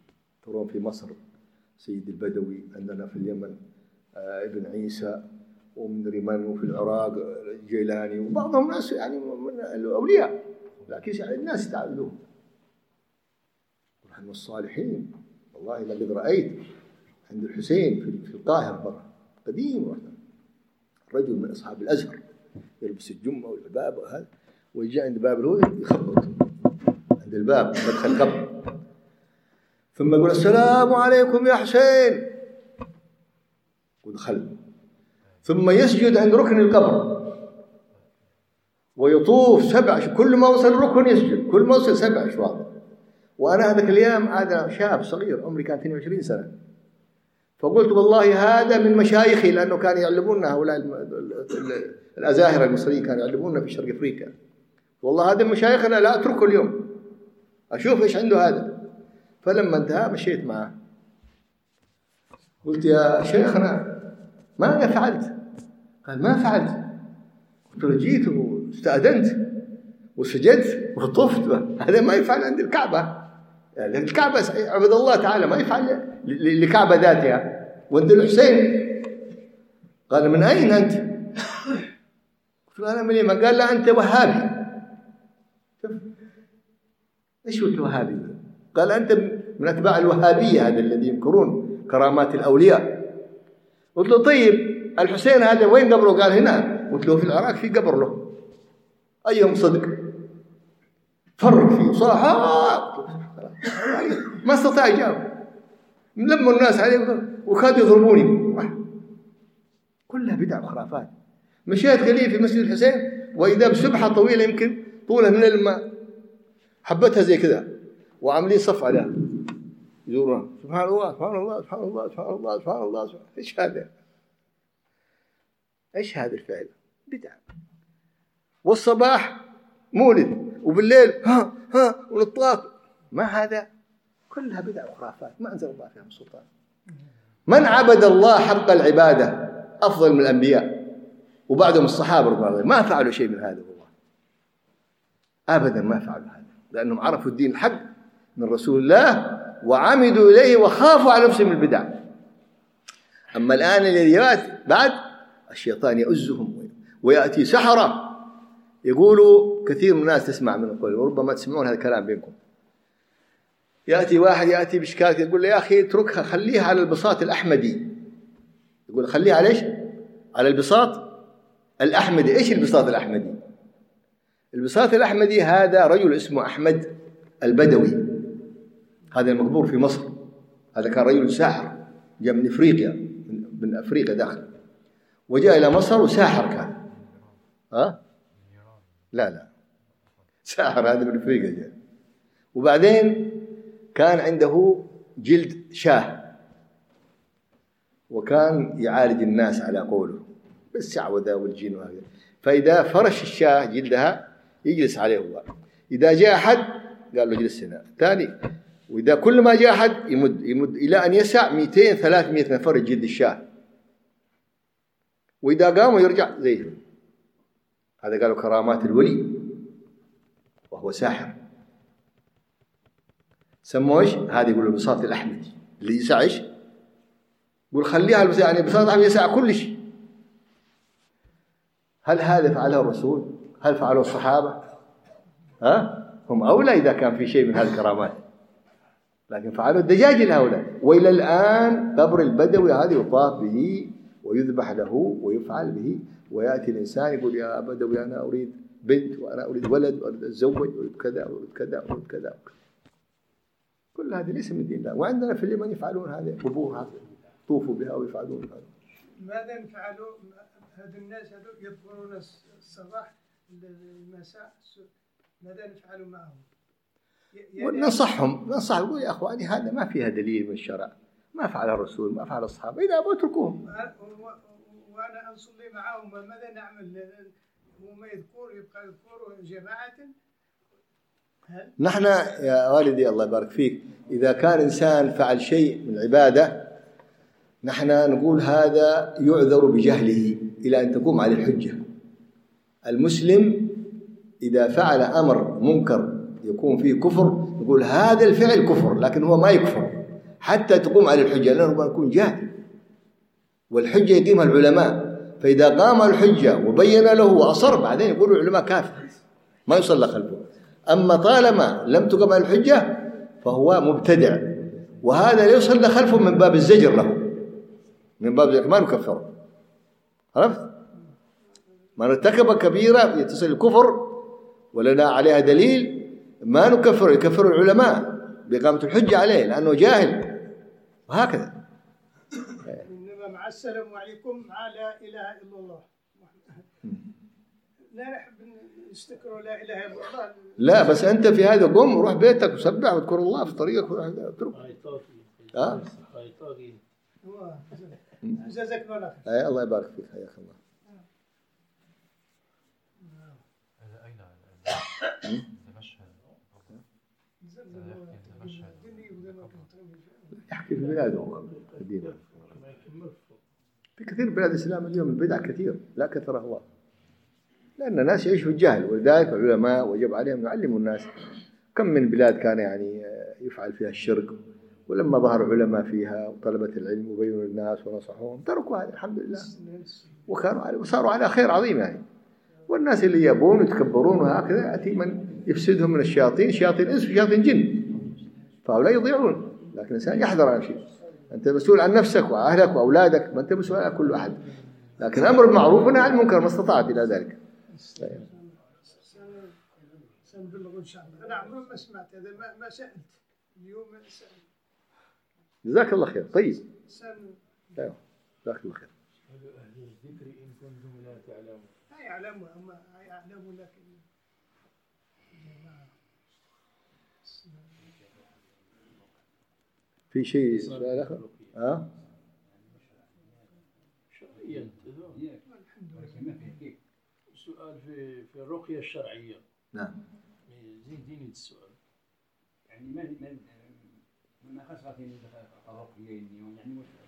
ترون في مصر سيد البدوي، عندنا في اليمن ابن عيسى، ومن من وفي العراق الجيلاني، وبعضهم ناس يعني من الأولياء، لكن الناس يتعبدون. نحن الصالحين والله لقد رأيت عند الحسين في القاهرة مرة قديم، رجل من أصحاب الأزهر يلبس الجمة والعباب وهذا، ويجي عند باب الهود يخبط عند الباب مدخل القبر، ثم يقول السلام عليكم يا حسين، ودخل، ثم يسجد عند ركن القبر ويطوف 7، كل ما وصل الركن يسجد، كل ما وصل 7 أشواط. وأنا هذاك الأيام هذا شاب صغير عمري كان 22 سنة، فقلت والله هذا من مشايخي، لأنه كانوا يعلمونا هؤلاء الأزاهرة المصريين كانوا يعلمونا في شرق أفريقيا، والله هذا مشايخنا لا أتركه اليوم أشوف إيش عنده هذا. فلما انتهى مشيت معه، قلت يا شيخنا ماذا فعلت؟ قال ما فعلت. قلت له جيت واستأذنت وسجدت وطفت، هذا ما يفعل عند الكعبة، يعني الكعبة عبد الله تعالى ما يفعل لكعبة ذاتها، وعند الحسين. قال من أين أنت؟ قلت له أنا من اليمن. قال لا أنت وهابي. إيش هو الوهابي؟ قال أنت من أتباع الوهابية، هذا الذي ينكرون كرامات الأولياء. قلت له طيب الحسين هذا وين قبره؟ قال هنا. قلت له في العراق في قبر له، أيهم صدق؟ فرق فيه صراحة ما استطاع يجاوب، لموا الناس عليه وكادوا يضربوني، كلها بدع وخرافات. مشيت قليل في مسجد الحسين وإذا بسبحة طويلة يمكن طولها من الماء، حبتها زي كذا وعاملين صف عليها يزورون، سبحان الله سبحان الله سبحان الله سبحان الله سبحان الله. ايش هذا؟ ايش هذا الفعل؟ بدع. والصباح مولد، وبالليل ها ونطاط، ما هذا؟ كلها بدع وخرافات ما أنزل الله فيها من سلطان. من عبد الله حق العبادة أفضل من الأنبياء وبعدهم الصحابة رضي الله عنهم، ما فعلوا شيء من هذا والله أبدا، ما فعلوا هذا، لأنهم عرفوا الدين الحق من رسول الله وعمدوا إليه وخافوا على نفسهم البدع. أما الآن الذي بعد الشيطان يؤزهم ويأتي سحرة يقولوا، كثير من الناس تسمع من القول وربما تسمعون هذا الكلام بينكم، يأتي واحد يأتي بإشكال يقول له يا أخي اتركها خليها على البساط الأحمدي، يقول خليها على إيش؟ على البساط الأحمدي. إيش البساط الأحمدي؟ البساط الأحمدي هذا رجل اسمه أحمد البدوي، هذا المقبور في مصر، هذا كان رجل ساحر جاء من إفريقيا، من أفريقيا داخل، وجاء إلى مصر وساحر كان. لا ساحر، هذا من أفريقيا جاء. وبعدين كان عنده جلد شاه، وكان يعالج الناس على قوله بالسعوذة والجن وهذا. فإذا فرش الشاه جلدها يجلس عليه الله، إذا جاء أحد قال له اجلس هنا ثاني، وإذا كل ما جاء أحد يمد إلى أن يسع 200-300 نفر جلد الشاه، وإذا قام يرجع زيه. هذا قالوا كرامات الولي وهو ساحر. سموه ايش؟ هذا يقولوا البساط الأحمدي اللي يسع ايش؟ يقول خليها يعني البساط الأحمدي يسع كل شيء. هل هذا فعله الرسول؟ هل فعله الصحابة؟ هم أولى إذا كان في شيء من هذه الكرامات، لكن فعلوا الدجاجل هؤلاء. وإلى الآن قبر البدوي هذا يطاف به ويذبح له ويفعل به، ويأتي الإنسان يقول يا بدوي أنا أريد بنت وأنا أريد ولد وأريد أتزوج وأريد كذا وأريد كذا وأريد كذا. كل هذه ليس من دين الله. وعندنا في اليمن يفعلون هذه قبور هذه يطوفوا بها ويفعلون هذا. ماذا فعلوا هذا الناس هذول يذكرون الصباح المساء، ماذا نفعل معهم؟ وننصحهم نقول يا أخواني هذا ما فيها دليل من الشرع، ما فعل الرسول ما فعل الصحابة، إذا أبوا اتركوهم. وأنا أصلي معهم، ماذا نعمل؟ هم يبقى يذكروا جماعة. نحن يا والدي الله يبارك فيك إذا كان إنسان فعل شيء من العبادة نحن نقول هذا يعذر بجهله إلى أن تقوم عليه الحجة. المسلم إذا فعل أمر منكر يكون فيه كفر نقول هذا الفعل كفر، لكن هو ما يكفر حتى تقوم عليه الحجة، لأنه ربما يكون جاهل، والحجة يقيمها العلماء. فإذا قام الحجة وبين له وأصر بعدين يقولوا العلماء كافر ما يصلى خلفه. أما طالما لم تقم الحجة فهو مبتدع، وهذا لا يصلى خلفه من باب الزجر له، من باب الزجر ما نكفره. عرفت؟ من ارتكب كبيرة يتصل الكفر ولنا عليها دليل ما نكفر، يكفر العلماء بإقامة الحجة عليه لأنه جاهل، وهكذا. إنما مع السلام عليكم مع لا إله إلا الله. لا نحب نستكروا لا إله إلا الله. لا بس أنت في هذا قم روح بيتك وسبح واذكر الله في طريقك اترك. جزاك الله خير. الله يبارك فيك، حياك الله. يحكي في بلاده الدين. في كثير بلاد الإسلام اليوم البدع كثير لا كثرها الله، لأن الناس يعيشوا الجهل، ولذلك العلماء وجب عليهم يعلموا الناس. كم من بلاد كان يعني يفعل فيها الشرك، ولما ظهر علماء فيها وطلبة العلم وبينوا للناس ونصحوهم تركوا هذا الحمد لله، وصاروا على خير عظيم يعني. والناس اللي يبون ويتكبرون وهكذا يأتي من يفسدهم من الشياطين، شياطين إنس وشياطين جن، فهؤلاء يضيعون. لكن الإنسان يحذر عن شيء. أنت مسؤول عن نفسك وأهلك وأولادك، ما أنت مسؤول عن كل أحد. لكن أمر بالمعروف ونهي عن المنكر ما استطعت إلى ذلك. سنبلغ إن شاء الله. أنا عمري ما سمعت هذا، ما سألت اليوم سألت. جزاك الله خير. طيب. أيوه جزاك الله خير. أهل الذكر إن كنتم لا تعلمون. لا يعلموا، أما يعلموا لكن في شيء سؤال آخر؟ شرعيا سؤال في الرقية الشرعية. نعم. زين ديني السؤال. يعني ما خاصة الرقية اليوم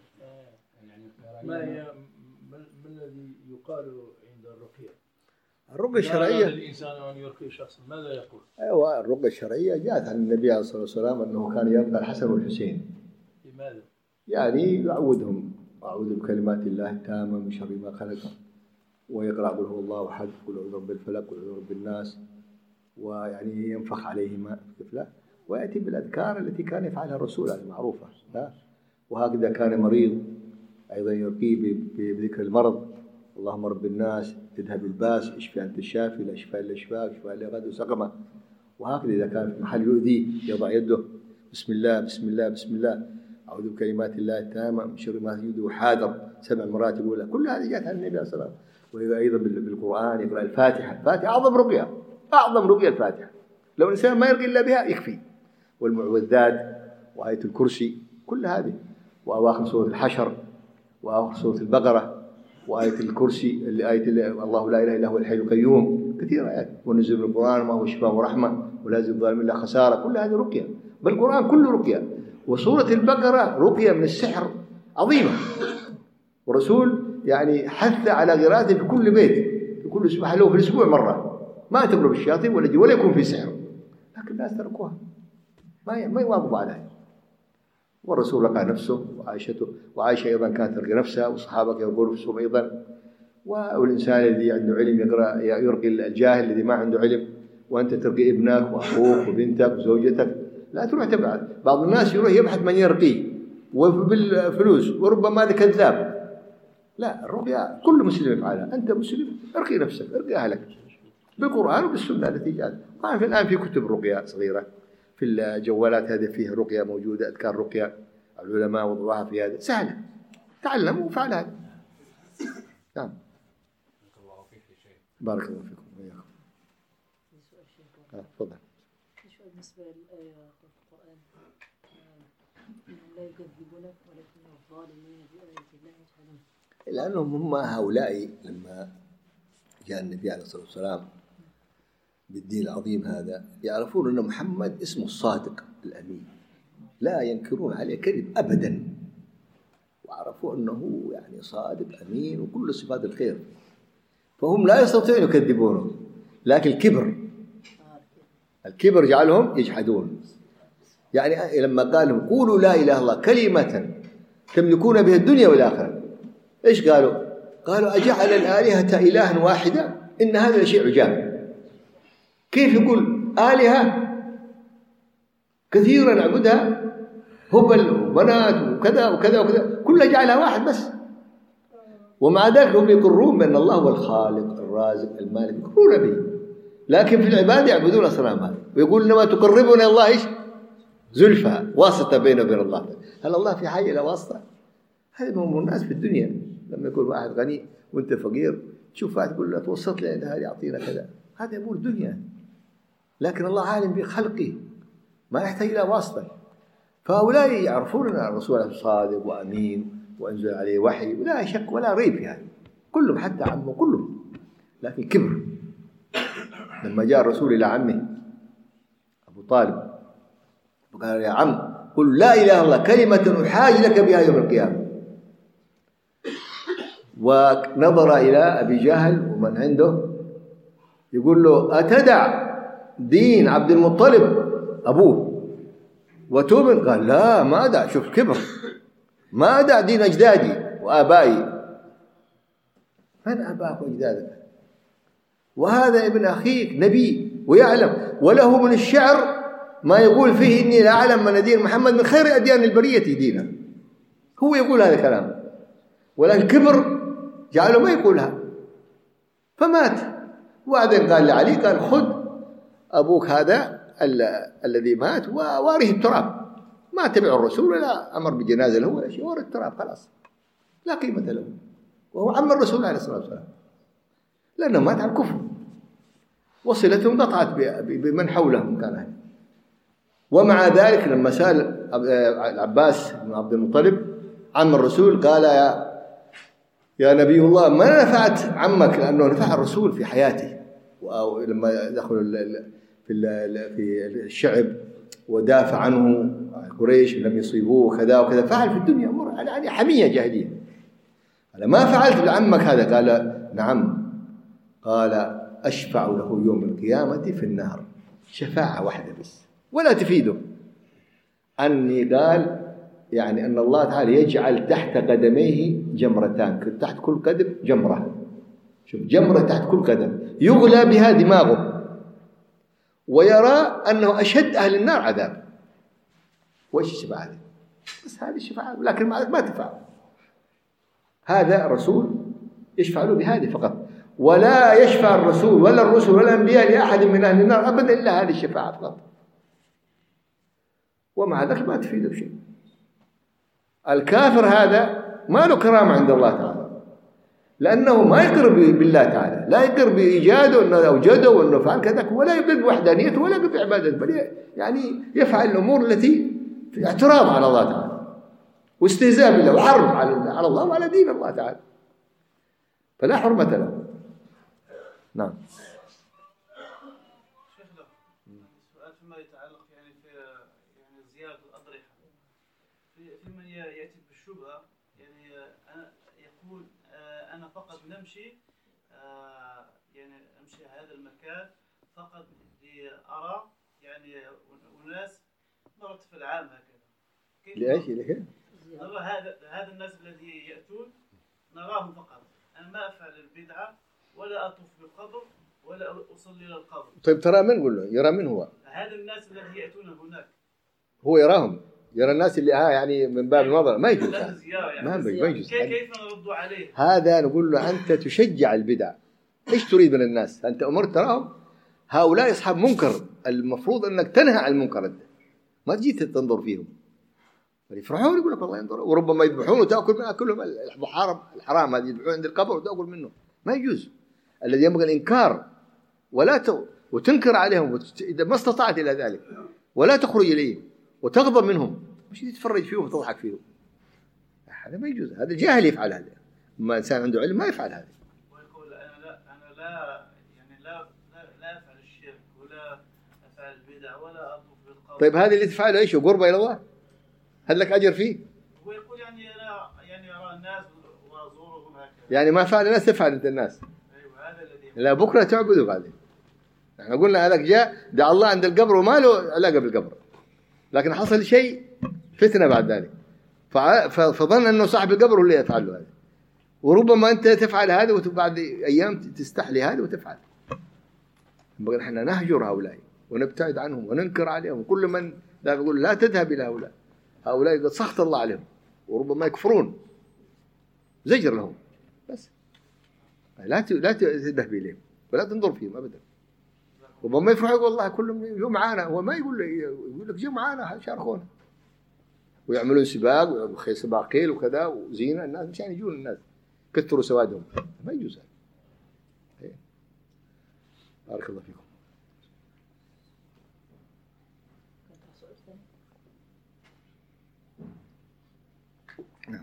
يعني ما هي ما الذي يقال عند الرقية؟ الرقية الشرعية الإنسان أن يرقي شخصا ماذا يقول؟ أيوة الرقية الشرعية جاءت عن النبي عليه الصلاة والسلام أنه كان يرقى الحسن والحسين. لماذا؟ يعني يعودهم أعوذ بكلمات الله التامة من شر ما خلق، ويقرأ قل هو الله أحد، قل أعوذ برب الفلق، قل أعوذ برب الناس، ويعني ينفخ عليهما كيف لا، ويأتي بالأذكار التي كان يفعلها الرسول المعروفة. وهكذا كان مريض أيضا يرقيه بذكر المرض، اللهم رب الناس اذهب الباس اشفي أنت الشافي لا شفاء إلا شفاءك شفاء لا يغادر سقما. وهكذا إذا كان في محل يؤذيه يضع يده بسم الله بسم الله بسم الله أعوذ بكلمات الله التامة من شر ما يؤذي حاضر 7 مرات يقولها. كل هذه جاءت عن النبي عليه الصلاة والسلام. وأيضا بالقرآن يقرأ الفاتحة. الفاتحة أعظم رقية، أعظم رقية الفاتحة، لو الإنسان ما يرقي إلا بها يكفي. والمعوذات وآية الكرسي كل هذه، وأواخر سورة الحشر وأواخر سورة البقرة وآية الكرسي اللي آية الله لا إله إلا هو الحي القيوم، كثير آيات. ونزل من القرآن ما هو شفاء ورحمة ولا يزيد الظالمين إلا خسارة. كل هذه رقية، بل القرآن كله رقية. وسورة البقرة رقية من السحر عظيمة، والرسول يعني حث على قراءته في كل بيت، في كل اسبوع له في الأسبوع مرة، ما تقرب الشياطين ولا يكون في سحر. لكن الناس تركوها ما يواظبوا عليها. والرسول رقى نفسه وعائشة أيضا كانت ترقي نفسها، والصحابة يرقون نفسهم أيضا. والإنسان الذي عنده علم يرقي الجاهل الذي ما عنده علم. وأنت ترقي ابنك وأخوك وبنتك وزوجتك، لا تروح تبعد. بعض الناس يروح يبحث من يرقيه وبالفلوس، وربما هذا كذاب. لا، الرقية كل مسلم يفعلها. أنت مسلم ارقي نفسك، ارقي أهلك بالقرآن وبالسنة التي جاءت. الآن في كتب رقية صغيرة في الجوالات، هذه فيها رقية موجودة، أذكار رقية العلماء وضعوها في هذا، سهلة، تعلموا وفعل هذا. نعم. بارك الله فيكم وإياكم. تفضل. بالنسبة للآية في القرآن لا يكذبونك ولكن الظالمين بآيات الله يجحدون. لأنهم هم هؤلاء لما جاء النبي عليه الصلاة والسلام بالدين العظيم هذا يعرفون أن محمد اسمه الصادق الأمين، لا ينكرون عليه كذب أبدا، وعرفوا أنه يعني صادق أمين وكل صفات الخير، فهم لا يستطيعون يكذبونه. لكن الكبر جعلهم يجحدون. يعني لما قال لهم قولوا لا إله إلا الله كلمة تملكون بها الدنيا والآخرة، إيش قالوا؟ قالوا أجعل الآلهة إلها واحدا إن هذا شيء عجاب. كيف يقول آلهة كثيرا نعبدها هبل وبنات وكذا وكذا وكذا كلها جعلها واحد بس، ومع ذلك هم يقرون بأن الله هو الخالق الرازق المالك، يقرون به، لكن في العبادة يعبدون أصنامها ويقول إنما تقربنا الله إيش؟ زلفى، واسطة بينه وبين الله. هل الله في حاجة إلى واسطة؟ هذا هم الناس في الدنيا، لما يكون واحد غني وأنت فقير تشوف واحد تقول له توسط لي هذا يعطينا كذا، هذا أمور دنيا. لكن الله عالم بخلقه ما يحتاج إلى واسطة. فهؤلاء يعرفون أن الرسول صادق وأمين وأنزل عليه وحي ولا شك ولا ريب في هذا كلهم، حتى عمه كلهم، لكن كبر. لما جاء الرسول إلى عمه أبو طالب فقال يا عم قل لا إله إلا الله كلمة أحاج لك بها يوم القيامة. ونظر إلى أبي جهل ومن عنده يقول له أتدع دين عبد المطلب أبوه وتؤمن؟ قال لا ما أدع. شوف كبر، ما أدع دين أجدادي وآبائي. من آبائك وأجدادك؟ وهذا ابن أخيك نبي ويعلم، وله من الشعر ما يقول فيه إني لا أعلم من دين محمد من خير أديان البرية دينا. هو يقول هذا الكلام، ولكن كبر جعله ما يقولها فمات. وبعدين قال لعلي قال خذ أبوك هذا الذي مات وواره التراب، ما تبع الرسول ولا أمر بجنازة له ولا شيء، واره التراب خلاص لا قيمة له، وهو عم الرسول عليه الصلاة والسلام لأنه مات على الكفر وصلتهم قطعت بمن حولهم كان هذا. ومع ذلك لما سأل العباس بن عبد المطلب عم الرسول قال يا نبي الله ما نفعت عمك لأنه نفع الرسول في حياته، ولما دخلوا في الشعب ودافع عنه قريش لم يصيبوه وكذا وكذا، فعل في الدنيا أمور يعني حمية جاهلية. قال ما فعلت لعمك هذا؟ قال نعم. قال أشفع له يوم القيامة في النار شفاعة واحدة بس ولا تفيده. أني قال يعني أن الله تعالى يجعل تحت قدميه جمرتان، تحت كل قدم جمرة، شوف جمرة تحت كل قدم يغلى بها دماغه، ويرى أنه أشد أهل النار عذاب. وإيش الشفاعة هذه؟ بس هذه الشفاعة، لكن ما تنفع. هذا الرسول يشفع له بهذه فقط، ولا يشفع الرسول ولا الرسل ولا الأنبياء لأحد من أهل النار أبدا إلا هذه الشفاعة فقط، ومع ذلك ما تفيده شيء. الكافر هذا ما له كرامة عند الله تعالى، لأنه ما يقر بالله تعالى، لا يقر بإيجاده أنه أوجده وأنه فعل كذا، ولا يقر بوحدانيته ولا يقر بعبادته، بل يعني يفعل الأمور التي في اعتراض على الله تعالى واستهزاء بالله وحرب على الله وعلى دين الله تعالى، فلا حرمة له. نعم. شيخنا السؤال فيما يتعلق يعني في يعني زيارة الأضرحة، في من يأتي بالشبهة يعني يقول أنا فقط نمشي يعني أمشي هذا المكان فقط لأرى يعني أناس مرت في العام هكذا. لإيش ليه؟ نرى هذا الناس الذي يأتون نراهم فقط، أنا ما أفعل البدعة ولا أطوف بالقبر ولا أصلي للقبر. طيب ترى من قول له يرى من هو؟ هذا الناس الذي يأتون هناك هو يراهم، يرى الناس اللي يعني من باب النظر ما يجوز، يعني ما يجوز. كيف نرد عليه؟ هذا نقول له أنت تشجع البدع، إيش تريد من الناس؟ أنت أمرت تراهم هؤلاء أصحاب منكر، المفروض أنك تنهى عن المنكر أنت، ما تجي تنظر فيهم. يفرحون يقول لك والله ينظر، وربما يذبحون وتأكل من أكلهم الحرام هذه يذبحون عند القبر وتأكل منه، ما يجوز. الذي ينبغي الإنكار وتنكر عليهم إذا ما استطعت إلى ذلك، ولا تخرج إليهم وتغضب منهم، مش تتفرج فيهم وتضحك فيهم، هذا ما يجوز. هذا الجاهل يفعل هذا، أما إنسان عنده علم ما يفعل هذا. ويقول أنا لا أفعل الشرك ولا أفعل البدع ولا أطوف بالقبر. طيب هذا اللي تفعله إيش؟ قربة إلى الله؟ هل لك أجر فيه؟ هو يقول يعني أنا يعني أرى الناس وأزورهم هكذا، يعني ما فعل الناس تفعل أنت الناس. أيوة هذا الذي لا بكرة تعبدوا بعدين. احنا قلنا هذاك جاء دعا الله عند القبر وما له علاقة بالقبر، لكن حصل شيء فتنة بعد ذلك، فظن أنه صاحب القبر هو اللي يفعل له هذا، وربما أنت تفعل هذا وبعد أيام تستحلي هذا وتفعل. بقى احنا نهجر هؤلاء ونبتعد عنهم وننكر عليهم، وكل من لا يقول لا تذهب إلى هؤلاء، هؤلاء قد سخط الله عليهم وربما يكفرون، زجر لهم بس، لا تذهب إليهم ولا تنظر فيهم أبدا. ربما يفرح يقول والله كلهم يجوا معانا، هو ما يقول لك جوا معانا شاركونا ويعملون سباق وسباقيل وكذا وزينة الناس مشان يجون الناس كثروا سوادهم، ما يجوز هذا. بارك الله فيكم. نعم.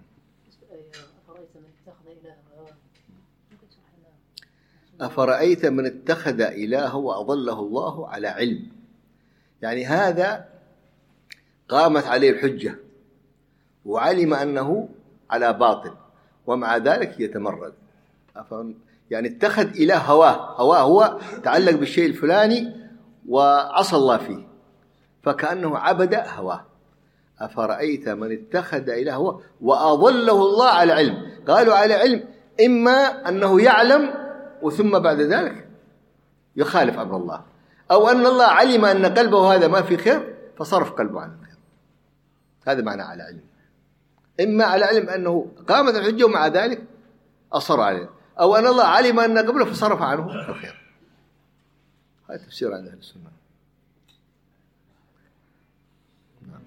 أفرأيت من اتخذ إلهه وأضله الله على علم، يعني هذا قامت عليه الحجة وعلم أنه على باطل ومع ذلك يتمرد. يعني اتخذ إله هواه هو تعلق بالشيء الفلاني وعصى الله فيه، فكأنه عبد هواه. أفرأيت من اتخذ إله هواه وأضله الله على علم. قالوا على علم إما أنه يعلم وثم بعد ذلك يخالف أمر الله، أو أن الله علم أن قلبه هذا ما في خير فصرف قلبه عن الخير. هذا معنى على علم. إما على علم أنه قامت الحجة ومع ذلك أصر عليه، أو أن الله علم أن قبله فصرف عنه الخير. هذا تفسير عند أهل السنة. نعم.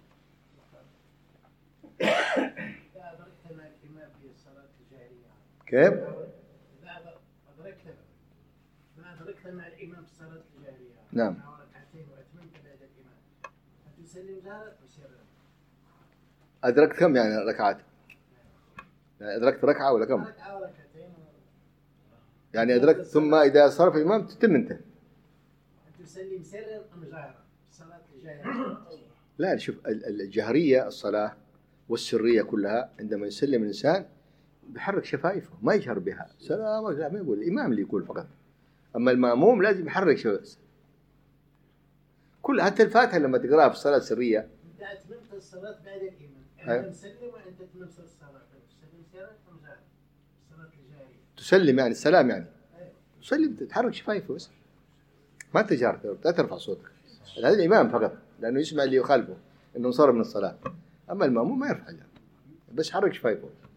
كيف؟ أدركت مع الإمام في الصلاة الجاهرية نعم. ركعتين وأتممت بعد الإمام، هتسلم جهرا وسرا؟ أدركت كم يعني ركعات؟ يعني أدركت ركعة ولا كم؟ ركعة وركعتين يعني أدركت ثم إذا صرف الإمام تتم أنت. هتسلم سرا أم جهرا في الصلاة الجاهرية؟ لا شوف، الجهرية الصلاة والسرية كلها عندما يسلم الإنسان بيحرك شفايفه ما يجهر بها. سلام لا ما يقول، الإمام اللي يقول فقط، أما المأموم لازم يحرك شفايفه. كل حتى الفاتحة لما تقرأها في الصلاة السرية أنت أتممت الصلاة بعد الإمام، أنت مسلم وأنت أتممت الصلاة، تسلم سرا أم جهرا في الصلاة الجاهرية؟ تسلم يعني السلام يعني تسلم تحرك شفايفه بس ما تجهر، لا ترفع صوتك. هذا الإمام فقط لأنه يسمع اللي يخالفه إنه صار من الصلاة، أما المأموم ما يرفع بس حرك شفايفه.